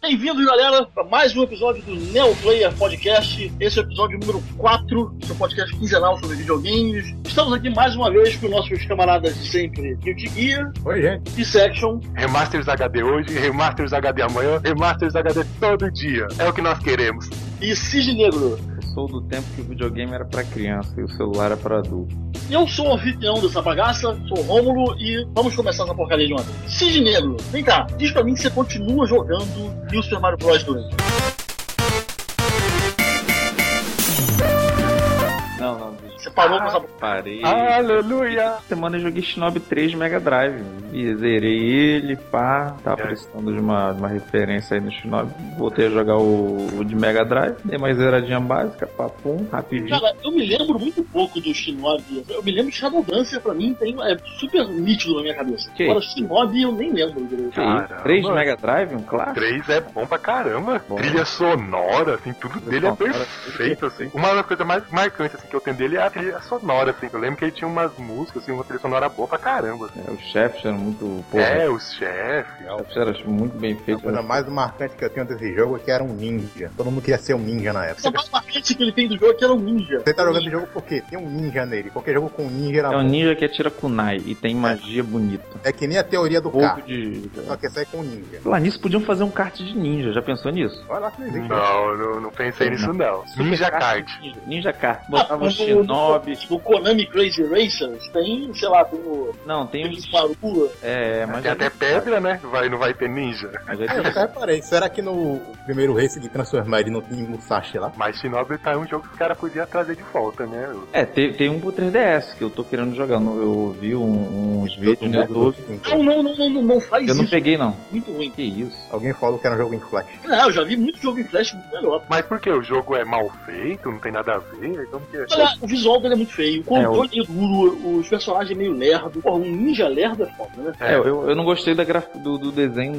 Bem-vindos, galera, para mais um episódio do Neo Player Podcast. Esse é o episódio número 4, seu podcast quinzenal sobre videogames. Estamos aqui mais uma vez com nossos camaradas de sempre, Guilty Gear. Oi, gente. E Section. Remasters HD hoje, Remasters HD amanhã, Remasters HD todo dia. É o que nós queremos. E Cisne Negro. Eu sou do tempo que o videogame era pra criança e o celular era pra adulto. Eu sou o anfitrião dessa bagaça, sou o Rômulo e vamos começar essa porcaria de uma vez. Cisne Negro, vem cá, diz pra mim que você continua jogando New Super Mario Bros. 2. Não. Você parou com essa... Parei. Aleluia! Semana eu joguei Shinobi 3 de Mega Drive. E zerei ele, pá. Tava precisando de uma referência aí no Shinobi. Voltei a jogar o de Mega Drive. Dei mais zeradinha básica, papum, rapidinho. Cara, eu me lembro muito pouco do Shinobi. Eu me lembro de Shadow Dancer, pra mim é super nítido na minha cabeça. Que? Agora, Shinobi eu nem lembro direito. Caramba. 3 de Mega Drive, um clássico? 3 é bom pra caramba. Bom. Trilha sonora, assim, tudo dele é perfeito, assim. Uma das coisas mais marcantes, assim, que eu tenho dele é a trilha sonora, assim. Eu lembro que ele tinha umas músicas, assim, uma trilha sonora boa pra caramba. Assim. Os chefes eram muito... Porra, Os chefes. os chefes eram muito bem A feitos. coisa mais marcante que eu tenho desse jogo é que era um ninja. Todo mundo queria ser um ninja na A época. mais marcante que ele tem do jogo é que era um ninja. Você tá jogando esse jogo por quê? Tem um ninja nele. Qualquer jogo com ninja era É um bom. ninja que atira kunai e tem magia bonita. É que nem a teoria do Pouco carro. de... Só que sai com ninja. Lá nisso podiam fazer um kart de ninja, já pensou nisso? Olha lá que não existe. Não pensei nisso, não. Ninja Kart. Ninja Kart. Botava o No Shinobi. Konami Crazy Racers tem, sei lá, tem o... Não, tem Tem uns... Maru. mas Tem até pedra, né? Não vai ter ninja. Mas já Eu nunca reparei. Será que no primeiro race de transformar ele não tinha Musashi lá? Mas Shinobi tá um jogo que os caras podiam trazer de volta, né? tem um pro 3DS que eu tô querendo jogar. Eu vi uns vídeos no YouTube. Não faz Eu não isso. peguei, não. Muito ruim. Que isso? Alguém falou que era um jogo em flash. Não, eu já vi muito jogo em Flash muito melhor. Mas por quê? O jogo é mal feito? Não tem nada a ver? Então, que... Olha, o visual dele é muito feio, o controle é duro, os personagens é meio lerdo. Porra, um ninja lerdo é foda, né? Eu não gostei do desenho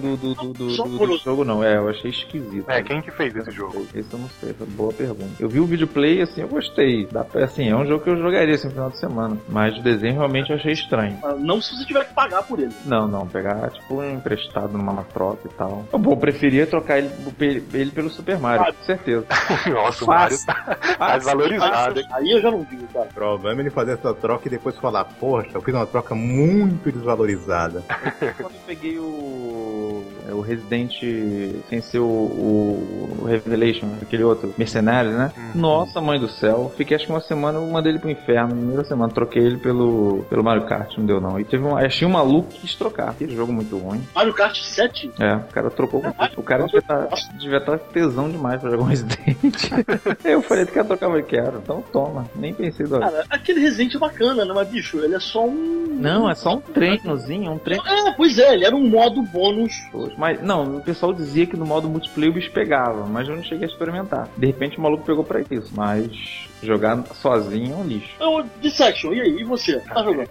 do jogo, não. Eu achei esquisito. Quem que fez esse jogo? Isso eu não sei, foi boa pergunta. Eu vi o videoplay, assim, eu gostei. Assim, é um jogo que eu jogaria, assim, no final de semana. Mas o desenho realmente eu achei estranho. Não se você tiver que pagar por ele. Não, pegar, tipo, emprestado numa troca e tal. Bom, eu preferia trocar ele pelo Super Mario, com certeza. Nossa, o Mario tá mais valorizado. Aí eu já não digo, cara. O problema é ele fazer essa troca e depois falar, poxa, eu fiz uma troca muito desvalorizada. Quando eu peguei o Resident sem ser o Revelation, aquele outro, Mercenários, né? Nossa, mãe do céu. Fiquei acho que uma semana, eu mandei ele pro inferno. Na primeira semana, troquei ele pelo Mario Kart, não deu não. E achei um maluco que quis trocar. Aquele jogo muito ruim. Mario Kart 7? O cara trocou com tudo. O cara devia estar tesão demais pra jogar um Resident. Eu falei, tu quer trocar? Eu falei, quero. Então toma. Nem pensei do... Cara, aquele Resident é bacana, né? Mas, bicho, ele é só um... Não, é só um treinozinho, um treino. Pois é, ele era um modo bônus. Mas, não, o pessoal dizia que no modo multiplayer o bicho pegava, mas eu não cheguei a experimentar. De repente o maluco pegou pra isso, mas jogar sozinho é um lixo. Dissection, e aí? E você? Tá jogando?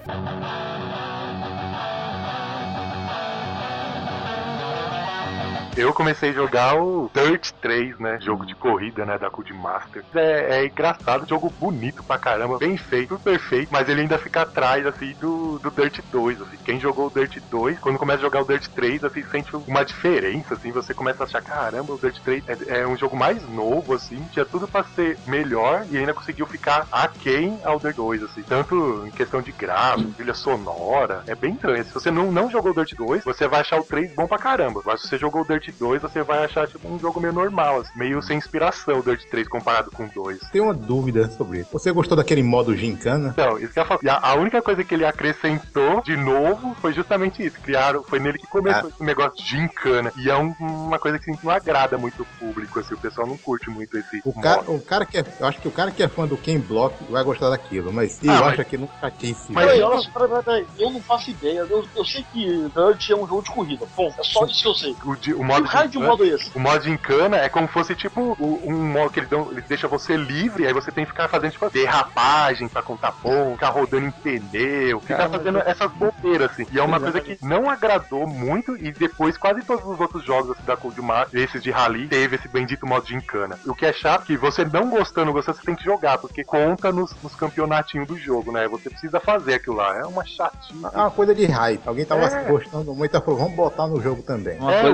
Eu comecei a jogar o Dirt 3, né? Jogo de corrida, né? Da Codemaster. É engraçado, jogo bonito pra caramba, bem feito, tudo perfeito, mas ele ainda fica atrás, assim, do Dirt 2, assim. Quem jogou o Dirt 2, quando começa a jogar o Dirt 3, assim, sente uma diferença, assim, você começa a achar, caramba, o Dirt 3 é um jogo mais novo, assim, tinha tudo pra ser melhor e ainda conseguiu ficar aquém ao Dirt 2, assim. Tanto em questão de gráfico, trilha sonora, é bem estranho. Se você não jogou o Dirt 2, você vai achar o 3 bom pra caramba. Mas se você jogou o Dirt 2, você vai achar tipo um jogo meio normal, assim, meio sem inspiração o Dirt 3 comparado com o 2. Tem uma dúvida sobre isso. Você gostou daquele modo gincana? Então, isso que eu ia falar. E a única coisa que ele acrescentou de novo foi justamente isso. Foi nele que começou esse negócio de gincana. E é uma coisa que não agrada muito o público, assim, o pessoal não curte muito esse o cara que é, eu acho que o cara que é fã do Ken Block vai gostar daquilo, mas eu acho aquilo um chatice. Peraí, eu não faço ideia. Eu sei que Dirt é um jogo de corrida. Bom, é só isso que eu sei. O modo de modo esse? O modo gincana é como se fosse tipo um modo que ele deixa você livre, aí você tem que ficar fazendo tipo derrapagem pra contar ponto, ficar rodando em pneu, ficar fazendo essas bobeiras assim. E é uma coisa que não agradou muito e depois quase todos os outros jogos assim, da Codemaster, esses de rally, teve esse bendito modo gincana. O que é chato que você não gostando, você tem que jogar, porque conta nos campeonatinhos do jogo, né? Você precisa fazer aquilo lá. É uma chatice. É uma coisa de hype. Alguém tava gostando muito e falou, vamos botar no jogo também. Uma coisa, quem gosta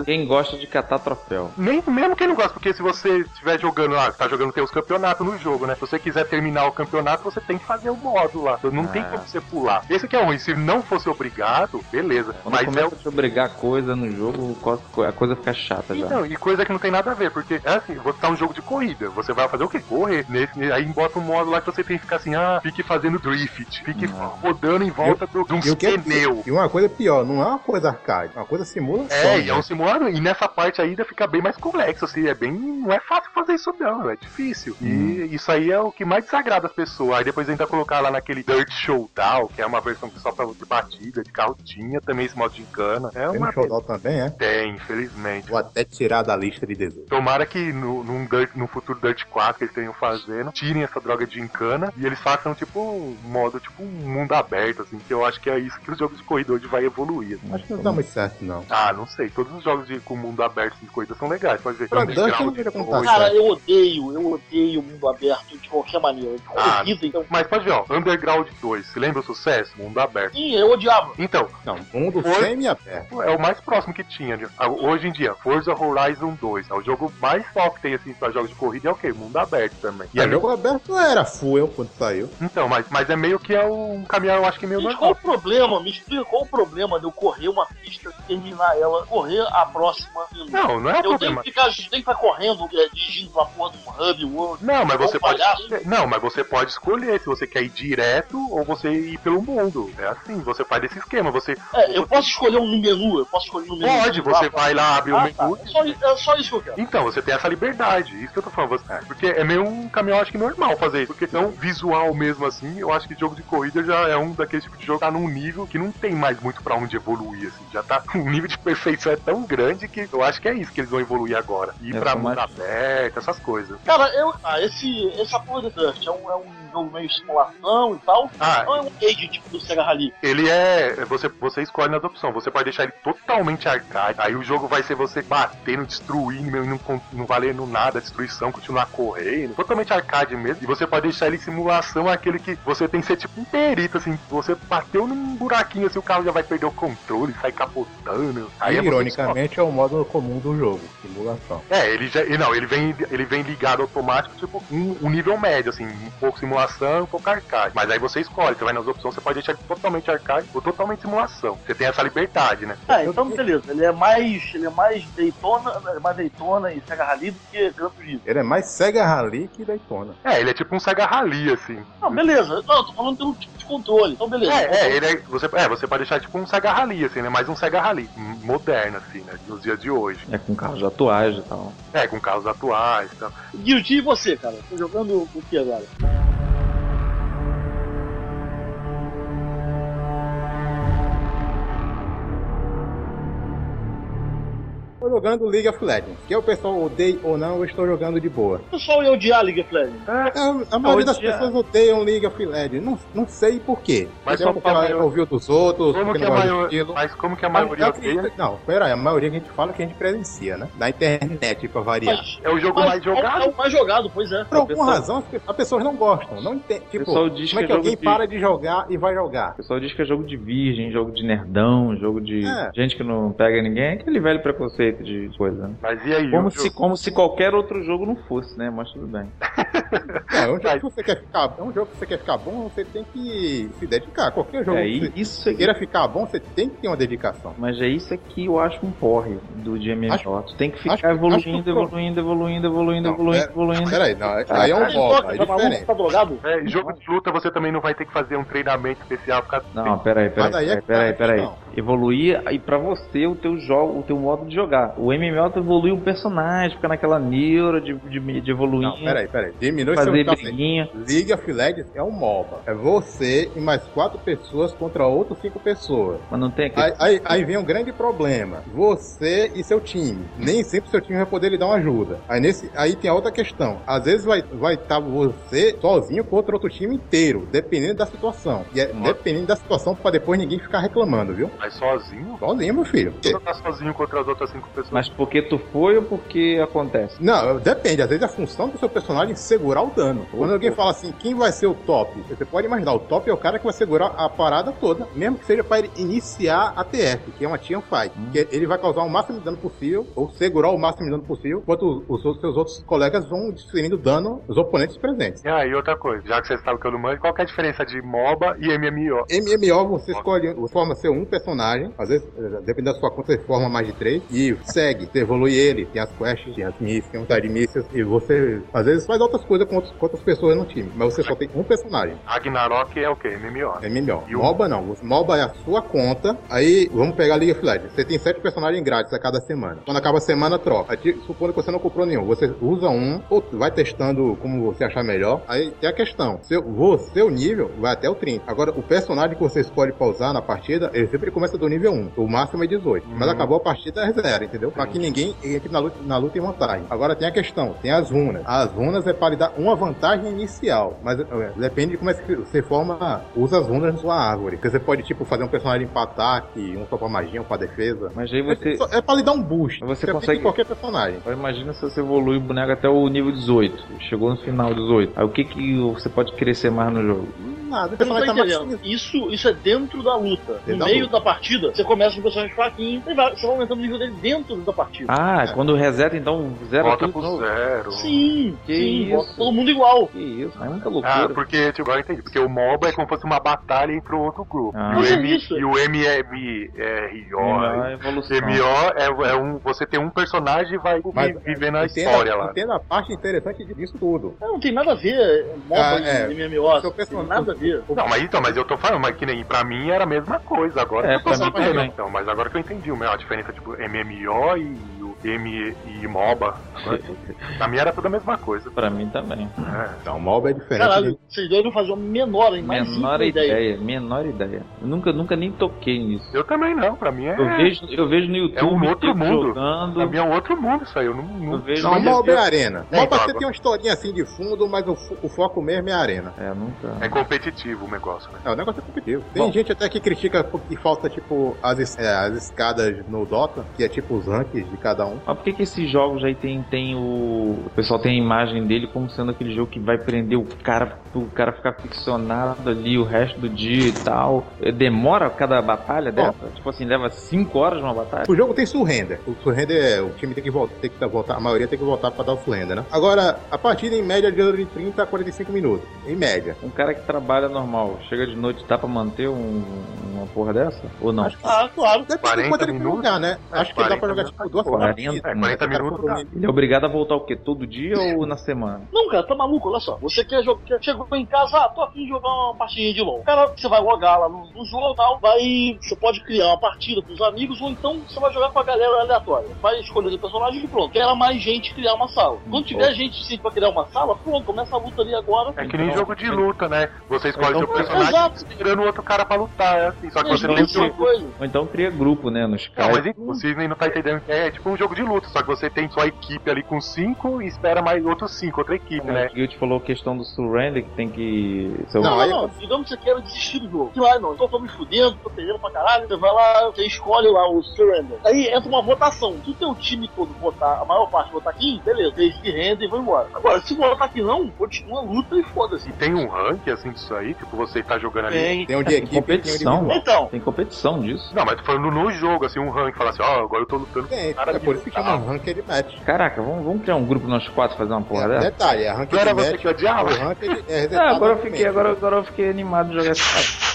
gosta de catar troféu. Mesmo quem não gosta, porque se você estiver jogando, tá jogando tem os campeonatos no jogo, né? Se você quiser terminar o campeonato, você tem que fazer o modo lá. Não tem como você pular. Esse aqui é ruim. Se não fosse obrigado, beleza. Quando mas começa a te obrigar coisa no jogo, a coisa fica chata já. Não, e coisa que não tem nada a ver, porque é assim, você tá um jogo de corrida, você vai fazer o quê? Correr. Aí bota um modo lá que você tem que ficar assim, fique fazendo drift, fique rodando em volta de um pneu. E uma coisa pior, não é uma coisa arcade, é uma coisa simulação. E é um simulador, e nessa parte ainda fica bem mais complexo, assim, não é fácil fazer isso não, é difícil. E isso aí é o que mais desagrada as pessoas. Aí depois ainda colocar lá naquele Dirt Showdown, que é uma versão que só pra batida de carro, tinha também esse modo de encana. Tem no Showdown também, é? Tem, infelizmente. Vou até tirar da lista de desejos. Tomara que no futuro Dirt 4 que eles tenham fazendo, tirem essa droga de encana e eles façam tipo um modo, tipo um mundo aberto, assim, que eu acho que é isso que os jogos de corrida hoje vai evoluir. Assim. Acho que não dá muito certo, não. Não sei. Todos os jogos com mundo aberto de corrida são legais, pode ver. Pra Dust eu não queria contar. Cara, eu odeio mundo aberto de qualquer maneira. Corrida, então. Mas pode ver, Underground 2, se lembra o sucesso? Mundo aberto. Sim, eu odiava. Então. Não, mundo semi-aberto. É o mais próximo que tinha. Hoje em dia, Forza Horizon 2. É o jogo mais top que tem, assim, pra jogos de corrida. É o quê? Mundo aberto também. E o jogo aberto era full quando saiu. Então, mas é meio que é um caminhão, eu acho que meio normal. Qual o problema? Me explica qual o problema de eu correr uma pista, terminar ela, correr a próxima. Não é o problema. Eu tenho que ficar correndo, dirigindo uma porra de um hub world. Não, mas você pode. Não, mas você pode escolher se você quer ir direto ou você ir pelo mundo. É assim, você faz esse esquema. Eu posso escolher um menu, Pode, você vai lá, abre o menu. É só isso que eu quero. Então, você tem essa liberdade, isso que eu tô falando. Porque é meio um caminhão, acho que normal fazer isso. Porque tão visual mesmo assim, eu acho que jogo de corrida já é um daqueles tipos de jogo que tá num nível que não tem mais muito pra onde evoluir, assim. Já tá, o nível de perfeição é tão grande que eu acho que é isso que eles vão evoluir agora. Ir pra mundo aberto, essas coisas. Cara, essa porra de Dust é um jogo meio simulação e tal. Não é um arcade tipo do Sega Rally. Ele é. Você escolhe nas opções. Você pode deixar ele totalmente arcade. Aí o jogo vai ser você batendo, destruindo, não valendo nada, destruição, continuar correndo. Totalmente arcade mesmo. E você pode deixar ele em simulação, aquele que você tem que ser tipo um perito, assim. Você bateu num buraquinho, assim, o carro já vai perder o controle, sai capotando. Aí ironicamente é o modo comum do jogo, simulação. Ele vem ligado automático, tipo um nível médio, assim, um pouco simulação, um pouco arcade. Mas aí você escolhe, você vai nas opções, você pode deixar ele totalmente arcade ou totalmente simulação. Você tem essa liberdade, né? Então beleza, ele é mais Daytona e Sega Rally do que Gran Turismo. Ele é mais Sega Rally que Daytona. Ele é tipo um Sega Rally, assim. Não, beleza. Não, eu tô falando pelo tipo de controle, então beleza. Você pode deixar tipo um Sega Rally, assim, né? Mais um Sega Rally moderno, assim, né? Nos dias de hoje. Com carros atuais e tal. Com carros atuais e tal. Guilty, e você, cara? Tô jogando o que agora? Estou jogando League of Legends. Que o pessoal odeia ou não, eu estou jogando de boa. O pessoal ia odiar League of Legends. A maioria das pessoas odeiam League of Legends. Não sei porquê. Mas só porque ela ouviu dos outros. Mas como que a maioria odeia? Não, peraí, a maioria que a gente fala que a gente presencia, né? Na internet, pra variar. É o jogo mais jogado? É o mais jogado, pois é. Por alguma razão, as pessoas não gostam. Não entendem. Tipo, como é que alguém para de jogar e vai jogar? O pessoal diz que é jogo de virgem, jogo de nerdão, jogo de gente que não pega ninguém. Aquele velho preconceito de coisa, né? Mas e aí? Como se qualquer outro jogo não fosse, né? Mas tudo bem. É um jogo que você quer ficar bom, você tem que se dedicar. Qualquer jogo que você queira ficar bom, você tem que ter uma dedicação. Mas é isso aqui eu acho um porre do MMO. Tu tem que ficar evoluindo. Peraí, aí é um MOBA, é diferente. Tá drogado? Jogo de luta você também não vai ter que fazer um treinamento especial. Não, peraí. Evoluir e pra você o teu modo de jogar. O MMO evolui um personagem, fica naquela neura de evoluir. Não, peraí. Diminui fazer briguinha. League of Legends é um MOBA. É você e mais 4 pessoas contra outras 5 pessoas. Mas não tem aqui. Aí vem um grande problema. Você e seu time. Nem sempre seu time vai poder lhe dar uma ajuda. Aí tem a outra questão. Às vezes vai estar você sozinho contra outro time inteiro, dependendo da situação. E dependendo da situação, pra depois ninguém ficar reclamando, viu? Mas sozinho? Sozinho, meu filho. Você tá sozinho contra as outras 5 pessoas. Mas porque tu foi ou porque acontece? Não, depende. Às vezes a função do seu personagem é segurar o dano. Quando alguém fala assim, quem vai ser o top? Você pode imaginar, o top é o cara que vai segurar a parada toda, mesmo que seja para ele iniciar a TF, que é uma teamfight. Que ele vai causar o máximo de dano possível, ou segurar o máximo de dano possível, enquanto os seus outros colegas vão desferindo dano nos oponentes presentes. E outra coisa, já que você sabe que eu não manjo, qual que é a diferença de MOBA e MMO? MMO você escolhe, forma seu um personagem, às vezes, dependendo da sua conta, você forma mais de 3, e segue, você evolui ele, tem as quests, tem as missões, tem um side missions, e você, às vezes, faz outras coisas com outras pessoas no time, mas você só tem um personagem. Ragnarok é o quê? MMO. MMO. E o MOBA não, MOBA é a sua conta, aí vamos pegar a League of Legends, você tem 7 personagens grátis a cada semana. Quando acaba a semana, troca. Aí, supondo que você não comprou nenhum, você usa um, ou vai testando como você achar melhor, aí tem a questão, seu nível vai até o 30. Agora, o personagem que você escolhe pra usar na partida, ele sempre começa do nível 1, o máximo é 18. Mas acabou a partida, é 0, entendeu? Pra que ninguém entre na luta em vantagem. Agora tem a questão, tem as runas. As runas é para lhe dar uma vantagem inicial, mas depende de como é que você usa as runas na sua árvore. Porque você pode, tipo, fazer um personagem pra ataque, um só pra magia, um pra defesa. Mas aí você... É pra lhe dar um boost. Você consegue... qualquer personagem. Imagina se você evolui o boneco até o nível 18. Chegou no final 18. Aí o que você pode crescer mais no jogo? Nada. Eu não tô entendendo. Isso é dentro da luta. No meio da partida, você começa com um personagem fraquinho e você vai aumentando o nível dele dentro da partida. Quando reseta, então zero volta tudo pro zero. Sim, isso? volta todo mundo igual. Que isso, é muita loucura. Porque, tipo, agora eu entendi. Porque o MOBA é como se fosse uma batalha entre o outro grupo. E o MMO é você tem um personagem e vai viver na história lá. Entenda a parte interessante disso tudo. Não tem nada a ver MOBA e MMO. Não tem nada a ver. Não, mas eu tô falando, mas que nem pra mim era a mesma coisa. Agora eu tô sabendo, então. Mas agora que eu entendi a diferença, tipo, MMO e o MOBA. Pra mim era tudo a mesma coisa. Pra mim também. Então, o MOBA é diferente. Caralho, vocês dois não faziam menor ideia. Menor ideia. Eu nunca nem toquei nisso. Eu também não, pra mim Eu vejo no YouTube. É um outro mundo. Jogando. Pra mim é um outro mundo isso aí. Eu não vejo. Não, MOBA é arena. MOBA você tem uma historinha assim de fundo, mas o foco mesmo é a arena. É competitivo o negócio, né? O negócio é competitivo. Tem gente até que critica que falta, tipo, as escadas no Dota, que é tipo os ranks de cada um. Mas por que esses jogos aí tem o pessoal tem a imagem dele como sendo aquele jogo que vai prender o cara ficar ficcionado ali o resto do dia e tal? Demora cada batalha dessa? Tipo assim, leva 5 horas uma batalha? O jogo tem surrender. O surrender, o time tem que voltar, a maioria tem que voltar pra dar o surrender, né? Agora, a partida em média dura de 30 a 45 minutos. Em média. Um cara que trabalha normal, chega de noite, dá pra manter uma porra dessa? Ou não? Claro. Depende de quanto ele jogar, né? Acho que dá pra jogar tipo 2 partidas. 40 minutos. Ele é obrigado a voltar o quê? Todo dia ou na semana? Não, cara, tá maluco, olha só. Você quer jogar, chegou em casa, tô afim de jogar uma partidinha de LOL. Cara, você vai logar lá no jogo e tal, você pode criar uma partida com os amigos, ou então você vai jogar com a galera aleatória. Vai escolher o personagem e pronto. Quer mais gente criar uma sala. Quando tiver gente sim pra criar uma sala, pronto, começa a luta ali agora. É que nem jogo de luta, né? Você escolhe seu personagem esperando o outro cara pra lutar, é assim. Só que você tem seu coisa. Ou então cria grupo, né? Nos Não, mas você nem não tá entendendo que é tipo um jogo de luta, só que você tem sua equipe ali com 5 e espera mais outros 5, outra equipe, né? O Guild falou a questão do surrender, que tem que... Não, digamos que você quer desistir do jogo. Não, então tô me fudendo, tô perdendo pra caralho, você vai lá, você escolhe lá o surrender. Aí entra uma votação. Se o teu time todo votar, a maior parte votar aqui, beleza, eles se rendem e vão embora. Agora, se votar aqui não, continua a luta e foda-se. E tem um rank assim disso aí? Tipo, você tá jogando ali? Tem um de equipe, competição. Então. Tem competição disso. Não, mas tô falando no jogo, assim, um rank, fala assim, agora eu tô lutando com o cara. É por isso que chama ranked match. Caraca, vamos criar um grupo nós 4 fazer uma porra dessa? Detalhe, é ranked match. Era você que odiava? Agora eu fiquei animado de jogar esse cara.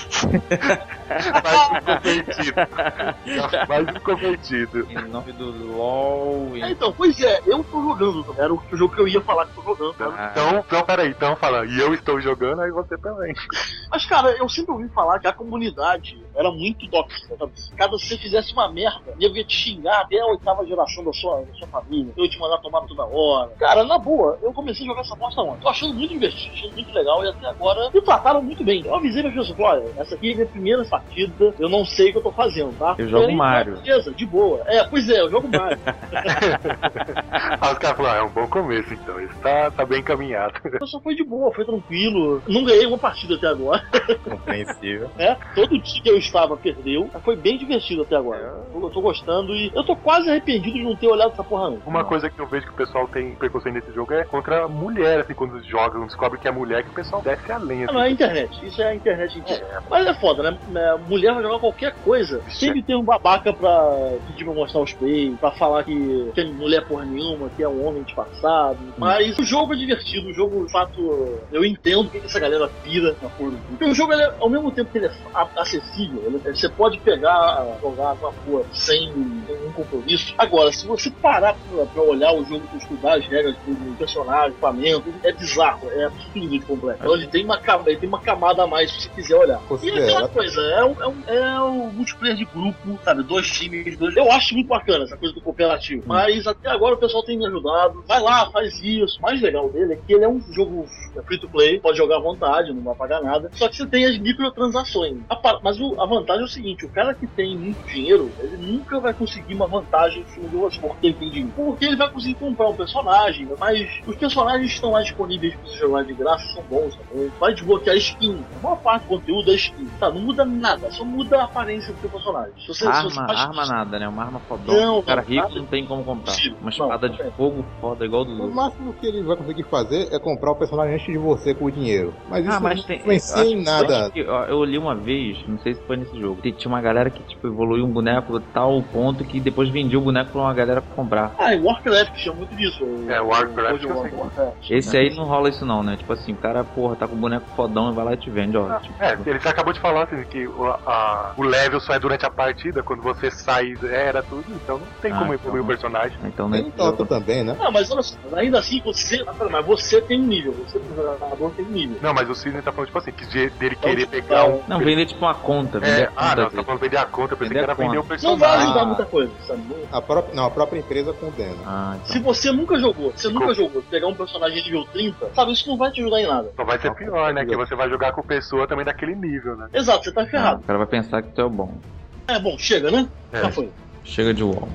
Mais um convertido. Em nome do LOL. Então, pois é, eu tô jogando. Era o jogo que eu ia falar que tô jogando. Então, peraí, então fala, e eu estou jogando, aí você também. Mas, cara, eu sempre ouvi falar que a comunidade era muito tóxica, sabe? Caso você fizesse uma merda, eu ia te xingar até a 8ª geração da sua família, eu ia te mandar tomar toda hora. Cara, na boa, eu comecei a jogar essa bosta ontem. Tô achando muito divertido, achando muito legal, e até agora me trataram muito bem. Eu avisei pra pessoa, olha, essa aqui é a minha primeira partida, eu não sei o que eu tô fazendo, tá? Eu jogo Mario. Beleza, de boa. Pois é, eu jogo Mario. Aí os caras falaram, é um bom começo, então, isso tá bem encaminhado. Só foi de boa, foi tranquilo. Não ganhei uma partida até agora. Compreensível. Todo time que eu estava perdeu, mas foi bem divertido até agora. Eu tô gostando e eu tô quase arrependido de não ter olhado essa porra não. Uma coisa que eu vejo que o pessoal tem preconceito nesse jogo é contra a mulher, assim, quando jogam, descobre que é mulher, que o pessoal desce a lenha. Não, é a internet. Isso é a internet inteira. Mas é foda, né? mulher vai jogar qualquer coisa. Sempre tem um babaca pra pedir pra mostrar os peitos, pra falar que tem mulher porra nenhuma, que é um homem disfarçado. Mas o jogo é divertido, o jogo, de fato, eu entendo que essa galera pira na porra do jogo. Porque o jogo, ao mesmo tempo que ele é acessível, você pode pegar, jogar com a porra sem nenhum compromisso. Agora, se você parar pra olhar o jogo, pra estudar as regras do personagem, equipamento, é bizarro, é absurdo de completo. Então ele tem uma camada a mais se você quiser olhar. E aquela coisa, é um multiplayer de grupo, sabe? 2 times, eu acho muito bacana essa coisa do cooperativo. Mas até agora o pessoal tem me ajudado. Vai lá, faz isso. O mais legal dele é que ele é um jogo free to play, pode jogar à vontade, não vai pagar nada. Só que você tem as microtransações. Mas a vantagem é o seguinte: o cara que tem muito dinheiro, ele nunca vai conseguir uma vantagem em cima do outro, porque ele tem dinheiro. Porque ele vai conseguir comprar um personagem, mas os personagens que estão lá disponíveis para você jogar de graça são bons também. Vai desbloquear skin. A maior parte do conteúdo é skin. Tá, não muda nada, só muda a aparência do seu personagem. Arma nada, né? Uma arma fodona. O cara rico não tem como comprar. Uma espada de fogo foda igual do. O máximo que ele vai conseguir fazer é comprar o personagem antes de você com o dinheiro. Mas isso não influencia em nada. Eu li uma vez, não sei se foi nesse jogo, tinha uma galera que tipo evoluiu um boneco a tal ponto que depois vendia o boneco pra uma galera pra comprar. E Warcraft chama muito disso. Warcraft esse aí não rola isso não, né? Tipo assim, o cara, porra, tá com o boneco fodão e vai lá e te vende, ó. Ele já acabou de falar assim, que o level só é durante a partida, quando você sai era tudo, então não tem como evoluir o personagem. Então tem Tota também, né? Não, mas olha só, ainda assim mas você tem um nível, você jogador tem um nível. Não, mas o Sidney tá falando tipo assim, que dele querer pegar um... Não, vender tipo uma conta. Você tá falando vender a conta, eu pensei que era vender o personagem. Não vai ajudar muita coisa, sabe? A própria empresa condena. Então. Se você nunca jogou, pegar um personagem de nível 30, sabe, isso não vai te ajudar em nada. Só vai ser pior, né? Que você vai jogar com pessoa também daquele nível, né? Exato, você tá ferrado. O cara vai pensar que tu é o bom. Bom, chega, né? Já foi. Chega de WoW.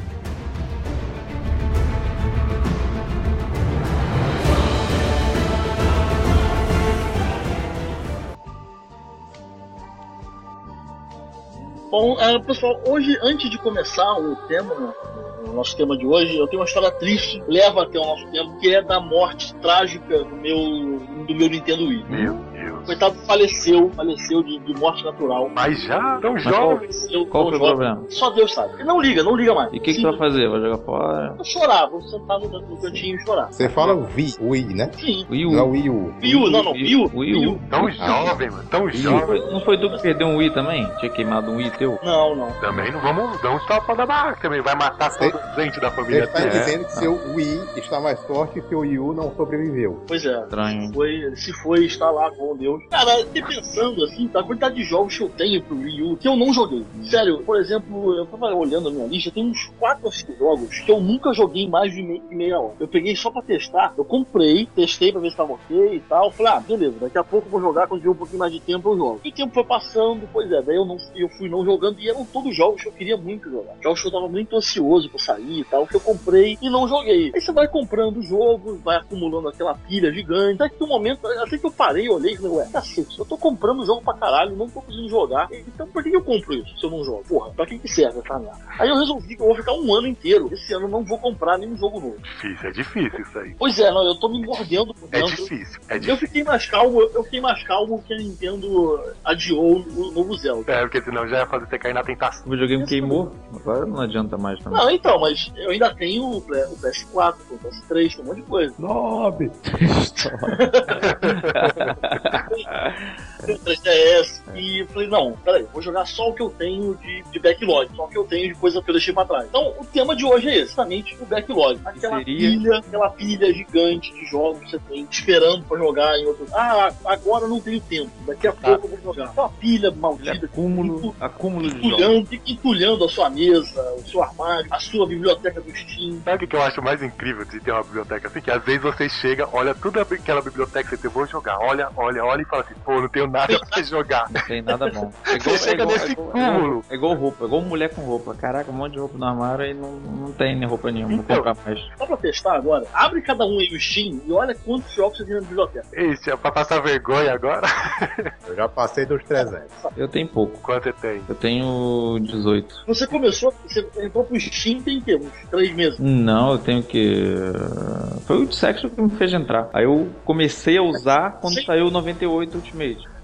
Bom, pessoal, hoje, antes de começar o nosso tema de hoje, eu tenho uma história triste, leva até o nosso tema, que é da morte trágica do meu Nintendo Wii. Meu Deus. Coitado, faleceu de morte natural. Mas já? Tão jovem? Qual foi o problema? Só Deus sabe. Não liga mais. E o que tu vai fazer? Vai jogar fora? Vou chorar, vou sentar no cantinho e chorar. Você fala Wii, né? Sim. Wii U. Não é Wii U. Wii U. Tão jovem, mano. Tão jovem. Não foi tu que perdeu um Wii também? Tinha queimado um Wii teu? Não. Também não vamos dar um tapa da barraca também. Vai matar todo o gente da família. Você está dizendo que seu Wii está mais forte e seu Wii U não sobreviveu. Pois é. Estranho. Se foi, está lá com Deus. Cara, eu fiquei pensando assim, a quantidade de jogos que eu tenho pro Wii U que eu não joguei. Sério, por exemplo, eu tava olhando a minha lista, tem uns 4 ou 5 jogos que eu nunca joguei mais de meia hora. Eu peguei só pra testar, eu comprei, testei pra ver se tava ok e tal. Falei, beleza, daqui a pouco eu vou jogar, quando tiver um pouquinho mais de tempo eu jogo. E o tempo foi passando, pois é, daí eu fui não jogando e eram todos jogos que eu queria muito jogar. Jogos que eu tava muito ansioso pra sair e tal, que eu comprei e não joguei. Aí você vai comprando jogos, vai acumulando aquela pilha gigante, até que um momento, até que eu parei e olhei e falei, cacete, eu tô comprando jogo pra caralho, não tô conseguindo jogar, então por que eu compro isso se eu não jogo? Porra, pra que serve essa merda? Aí eu resolvi que eu vou ficar um ano inteiro, esse ano eu não vou comprar nenhum jogo novo. É difícil isso aí. Pois é, não, eu tô me mordendo por dentro. É difícil. Eu fiquei mais calmo que a Nintendo adiou o novo Zelda. Porque senão já ia fazer você cair na tentação. O videogame queimou, agora não adianta mais também. Não, então, mas eu ainda tenho o PS4, o PS3, tem um monte de coisa. Nobre! 3DS, e falei, não, peraí, vou jogar só o que eu tenho de backlog, só o que eu tenho de coisa que eu deixei pra trás. Então, o tema de hoje é exatamente o backlog. Aquela pilha gigante de jogos que você tem esperando pra jogar em outros. Agora não tenho tempo, daqui a pouco eu vou jogar. Aquela pilha maldita. Acúmulo de jogos. Entulhando a sua mesa, o seu armário, a sua biblioteca do Steam. Sabe o que eu acho mais incrível de ter uma biblioteca assim? Que às vezes você chega, olha toda aquela biblioteca que você vou jogar, olha e fala assim, pô, não tenho nada pra jogar. Não tem nada bom. Você chega nesse cúmulo. É igual roupa, é igual mulher com roupa. Caraca, um monte de roupa no armário e não tem nem roupa nenhuma, vou comprar mais. Só pra testar agora, abre cada um aí o Steam e olha quantos jogos você tem na biblioteca. Isso, é pra passar vergonha agora? Eu já passei dos 300. Eu tenho pouco. Quanto você tem? Eu tenho 18. Você entrou pro Steam tem que uns 3 meses? Não, eu tenho que... Foi o Section que me fez entrar. Aí eu comecei a usar quando saiu o 98 Ultimate.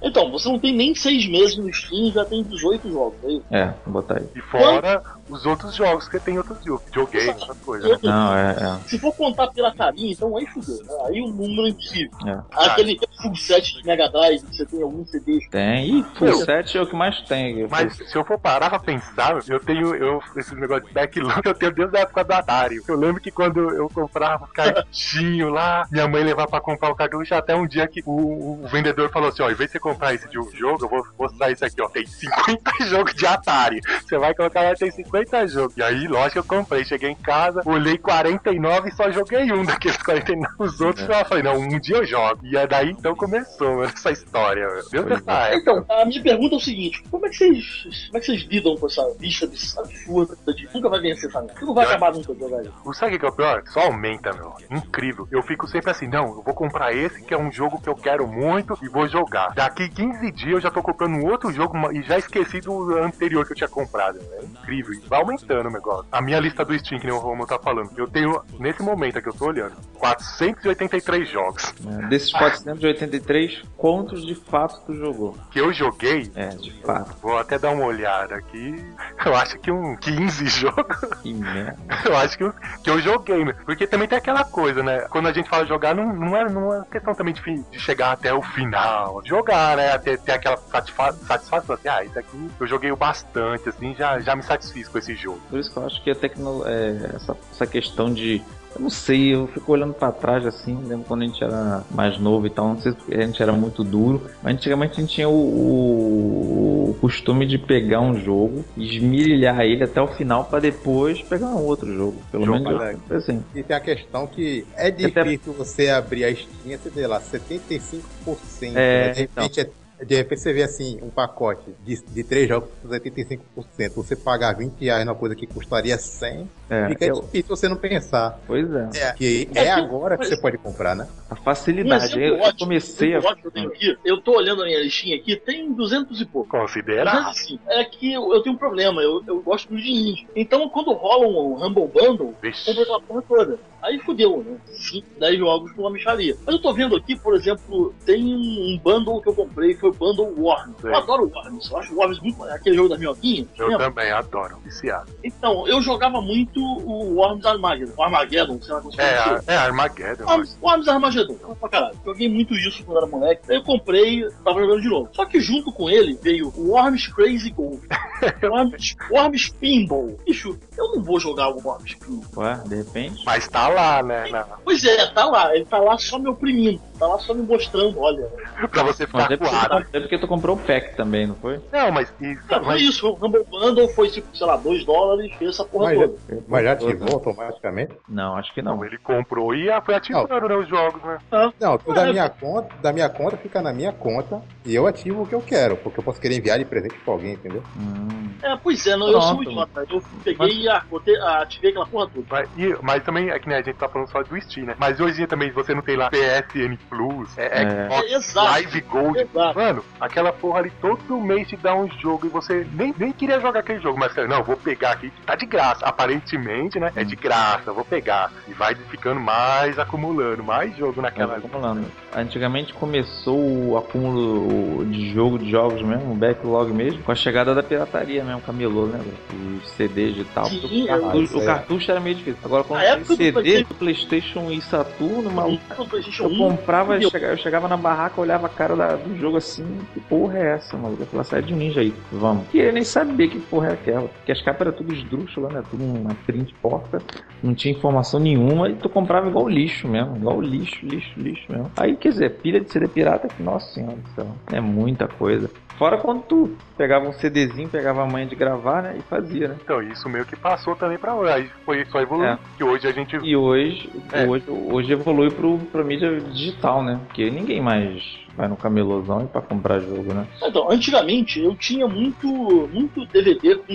Então, você não tem nem 6 meses no Steam, já tem 18 jogos, é isso? Vou botar aí. E fora os outros jogos, que tem outros jogos. Joguei, essas coisas, né? Não, Se for contar pirataria, então aí fudeu, né? Aí o número é impossível. É. Aquele full set de Mega Drive, que você tem alguns CDs. Tem. E full set é o que mais tem. Mas se eu for parar pra pensar, eu tenho esse negócio de backlog, eu tenho desde a época do Atari. Eu lembro que quando eu comprava cartinho lá, minha mãe levava pra comprar o cartucho, até um dia que o vendedor falou assim, ó, em vez de você comprar esse de um jogo, eu vou mostrar isso aqui, ó, tem 50 jogos de Atari. Você vai colocar lá, tem 50 jogos. E aí, lógico, eu comprei, cheguei em casa, olhei 49 e só joguei um daqueles 49. Os outros eu falei, não, um dia eu jogo. E é daí então começou essa história. Meu Deus dessa época. Então, a minha pergunta é o seguinte, como é que vocês lidam com essa vista absurda de nunca vai vencer essa merda? Não vai acabar nunca de jogar isso. Sabe o que é o pior? Só aumenta, meu. Incrível. Eu fico sempre assim, não, eu vou comprar esse que é um jogo que eu quero muito e vou jogar. Daqui 15 dias eu já tô comprando um outro jogo e já esqueci do anterior que eu tinha comprado. É incrível. E vai aumentando o negócio. A minha lista do Steam, que nem o Romulo tá falando, eu tenho, nesse momento aqui eu tô olhando, 483 jogos. Desses 483, quantos de fato tu jogou? Que eu joguei? De fato. Vou até dar uma olhada aqui. Eu acho que 15 jogos. Que merda. Eu acho que eu joguei, né? Porque também tem aquela coisa, né? Quando a gente fala jogar, não é questão também de chegar até o final. Jogar, né? Ter aquela satisfação assim, isso aqui eu joguei bastante, assim, já me satisfiz com esse jogo. Por isso que eu acho que a essa questão de... Eu não sei, eu fico olhando pra trás assim, lembro quando a gente era mais novo e tal, não sei se a gente era muito duro, mas antigamente a gente tinha o costume de pegar um jogo, esmirilhar ele até o final pra depois pegar um outro jogo, pelo menos assim. E tem a questão que é difícil você abrir a Steam e você vê lá 75%, de repente você vê assim, um pacote de 3 jogos por 85%, você pagar R$20 numa coisa que custaria 100, fica difícil você não pensar. Pois é. Que agora que você pode comprar, né? A facilidade. Eu comecei eu tô olhando a minha listinha aqui, tem 200 e pouco. Considera? Assim, é que eu tenho um problema, eu gosto muito de indie. Então quando rola um Humble Bundle, eu compro aquela porra toda. Aí fudeu, né? 5, 10 jogos numa mixaria. Mas eu tô vendo aqui, por exemplo, tem um bundle que eu comprei, foi o Bundle Worms. Eu adoro Worms, eu acho Worms muito aquele jogo da minhoquinha. Eu também adoro, viciado. Então, eu jogava muito o Worms Armageddon, sei lá como se chama. Armageddon. Worms Armageddon, pra caralho. Joguei muito isso quando era moleque. Aí eu comprei, tava jogando de novo. Só que junto com ele veio o Worms Crazy Golf. Worms Pinball. Bicho, eu não vou jogar o Worms Pinball. Ué, de repente? Mas tá lá, né? Pois é, tá lá. Ele tá lá só me oprimindo. Tá lá só me mostrando, olha. Pra você ficar coado. É porque tu comprou o pack também, não foi? Não, mas isso. Não, foi isso. O Humble Bundle foi tipo, sei lá, $2, fez essa porra toda. Mas já ativou automaticamente? Não, acho que não. Ele comprou e foi ativando, né, os jogos, né? Não, tudo da minha conta fica na minha conta e eu ativo o que eu quero, porque eu posso querer enviar de presente pra alguém, entendeu? Pois é, não, eu sou um idiota. Eu peguei e ativei aquela porra toda. Mas também, é que né, a gente tá falando só do Steam, né? Mas hoje em dia também você não tem lá PSN Plus, Xbox Live Gold. Exato. Mano, aquela porra ali todo mês te dá um jogo e você nem queria jogar aquele jogo, mas não, vou pegar aqui, tá de graça. Aparentemente, né? É de graça, vou pegar. E vai ficando mais acumulando, mais jogo naquela. Acumulando. Antigamente começou o acúmulo de jogos mesmo, o backlog mesmo, com a chegada da pirataria mesmo, camelô, né? Os CDs e tal. Sim, o cartucho era meio difícil. Agora quando tem CD do PlayStation e Saturno, maluco, eu comprava, eu chegava na barraca, olhava a cara do jogo assim, que porra é essa, maluco? Aquela série de ninja aí, vamos. E eu nem sabia que porra é aquela, porque as capas eram tudo esdrúxulas, né? Tudo uma print porca, não tinha informação nenhuma, e tu comprava igual lixo mesmo, igual lixo mesmo. Aí, quer dizer, pilha de CD pirata, que nossa senhora do céu, é muita coisa. Fora quando tu pegava um CDzinho, pegava a manha de gravar, né? E fazia, né? Então, isso meio que passou também pra hoje. Aí foi só evoluindo. Que hoje a gente... E hoje evolui pra mídia digital, né? Porque ninguém mais vai no camelôzão pra comprar jogo, né? Então, antigamente eu tinha muito DVD com jogo.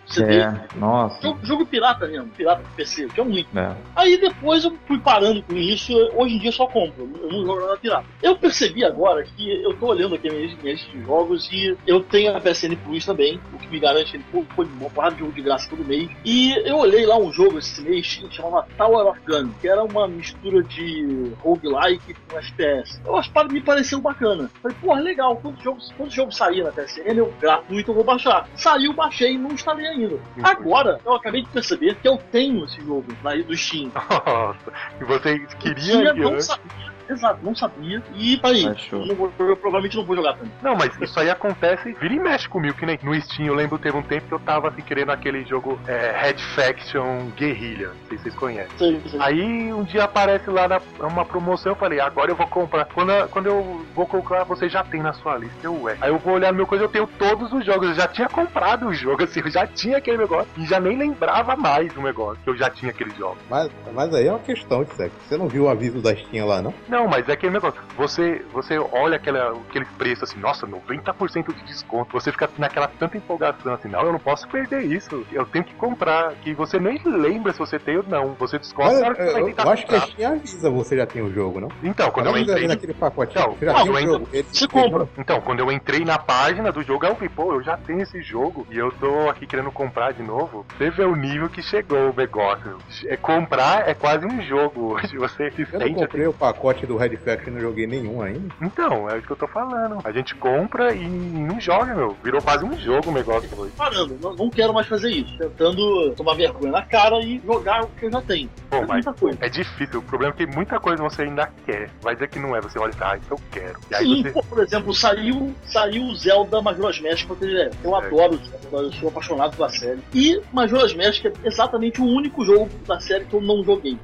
CD. Nossa. Jogo pirata mesmo, pirata de PC, tinha muito. É. Aí depois eu fui parando com isso, hoje em dia eu só compro, eu não jogo nada pirata. Eu percebi agora que eu tô olhando aqui minhas listas de jogos e eu tenho a PSN Plus também, o que me garante que ele foi uma porrada de jogo de graça todo mês. E eu olhei lá um jogo esse mês que chamava Tower of Gun, que era uma mistura de roguelike com FPS. Me pareceu bacana. Falei, porra, legal, quando o jogo sair na PSN, eu gratuito, eu vou baixar. Saiu, baixei e não instalei ainda. Agora, eu acabei de perceber que eu tenho esse jogo do Steam. Nossa, e você queria... Não sabia. Exato, não sabia. E tá aí. Eu provavelmente não vou jogar também. Não, mas isso aí acontece, vira e mexe comigo, que nem no Steam. Eu lembro teve um tempo que eu tava assim querendo aquele jogo Red Faction Guerrilla. Não sei se vocês conhecem. Sim. Aí um dia aparece lá uma promoção. Eu falei, agora eu vou comprar. Quando eu vou colocar, você já tem na sua lista. Aí eu vou olhar no meu coisa, eu tenho todos os jogos. Eu já tinha comprado o jogo, assim, eu já tinha aquele negócio. E já nem lembrava mais do negócio, que eu já tinha aquele jogo. Mas aí é uma questão de sexo. Você não viu o aviso da Steam lá, não? Não, mas é aquele negócio. Você olha aquele preço assim, nossa, 90% de desconto. Você fica naquela tanta empolgação assim, não, eu não posso perder isso. Eu tenho que comprar. Que você nem lembra se você tem ou não. Você descobre. Eu acho que a Steam avisa você já tem o jogo, não? Então, quando eu entrei naquele pacote, então, você já tem o jogo. Você compra. Então, quando eu entrei na página do jogo, eu vi, pô, eu já tenho esse jogo e eu tô aqui querendo comprar de novo. Você vê o nível que chegou o negócio. Comprar é quase um jogo hoje. Você se eu não comprei o pacote do Red Faction e não joguei nenhum ainda. Então, é o que eu tô falando. A gente compra e não joga, meu. Virou quase um jogo o negócio hoje. Parando, não quero mais fazer isso. Tentando tomar vergonha na cara e jogar o que eu já tenho. Pô, mas é difícil. O problema é que muita coisa você ainda quer. Vai dizer que não é. Você olha e fala, isso eu quero. E aí sim, você... por exemplo, saiu o Zelda Majora's Mask pra ter. Eu adoro o Zelda, eu sou apaixonado pela série. E Majora's Mask é exatamente o único jogo da série que eu não joguei.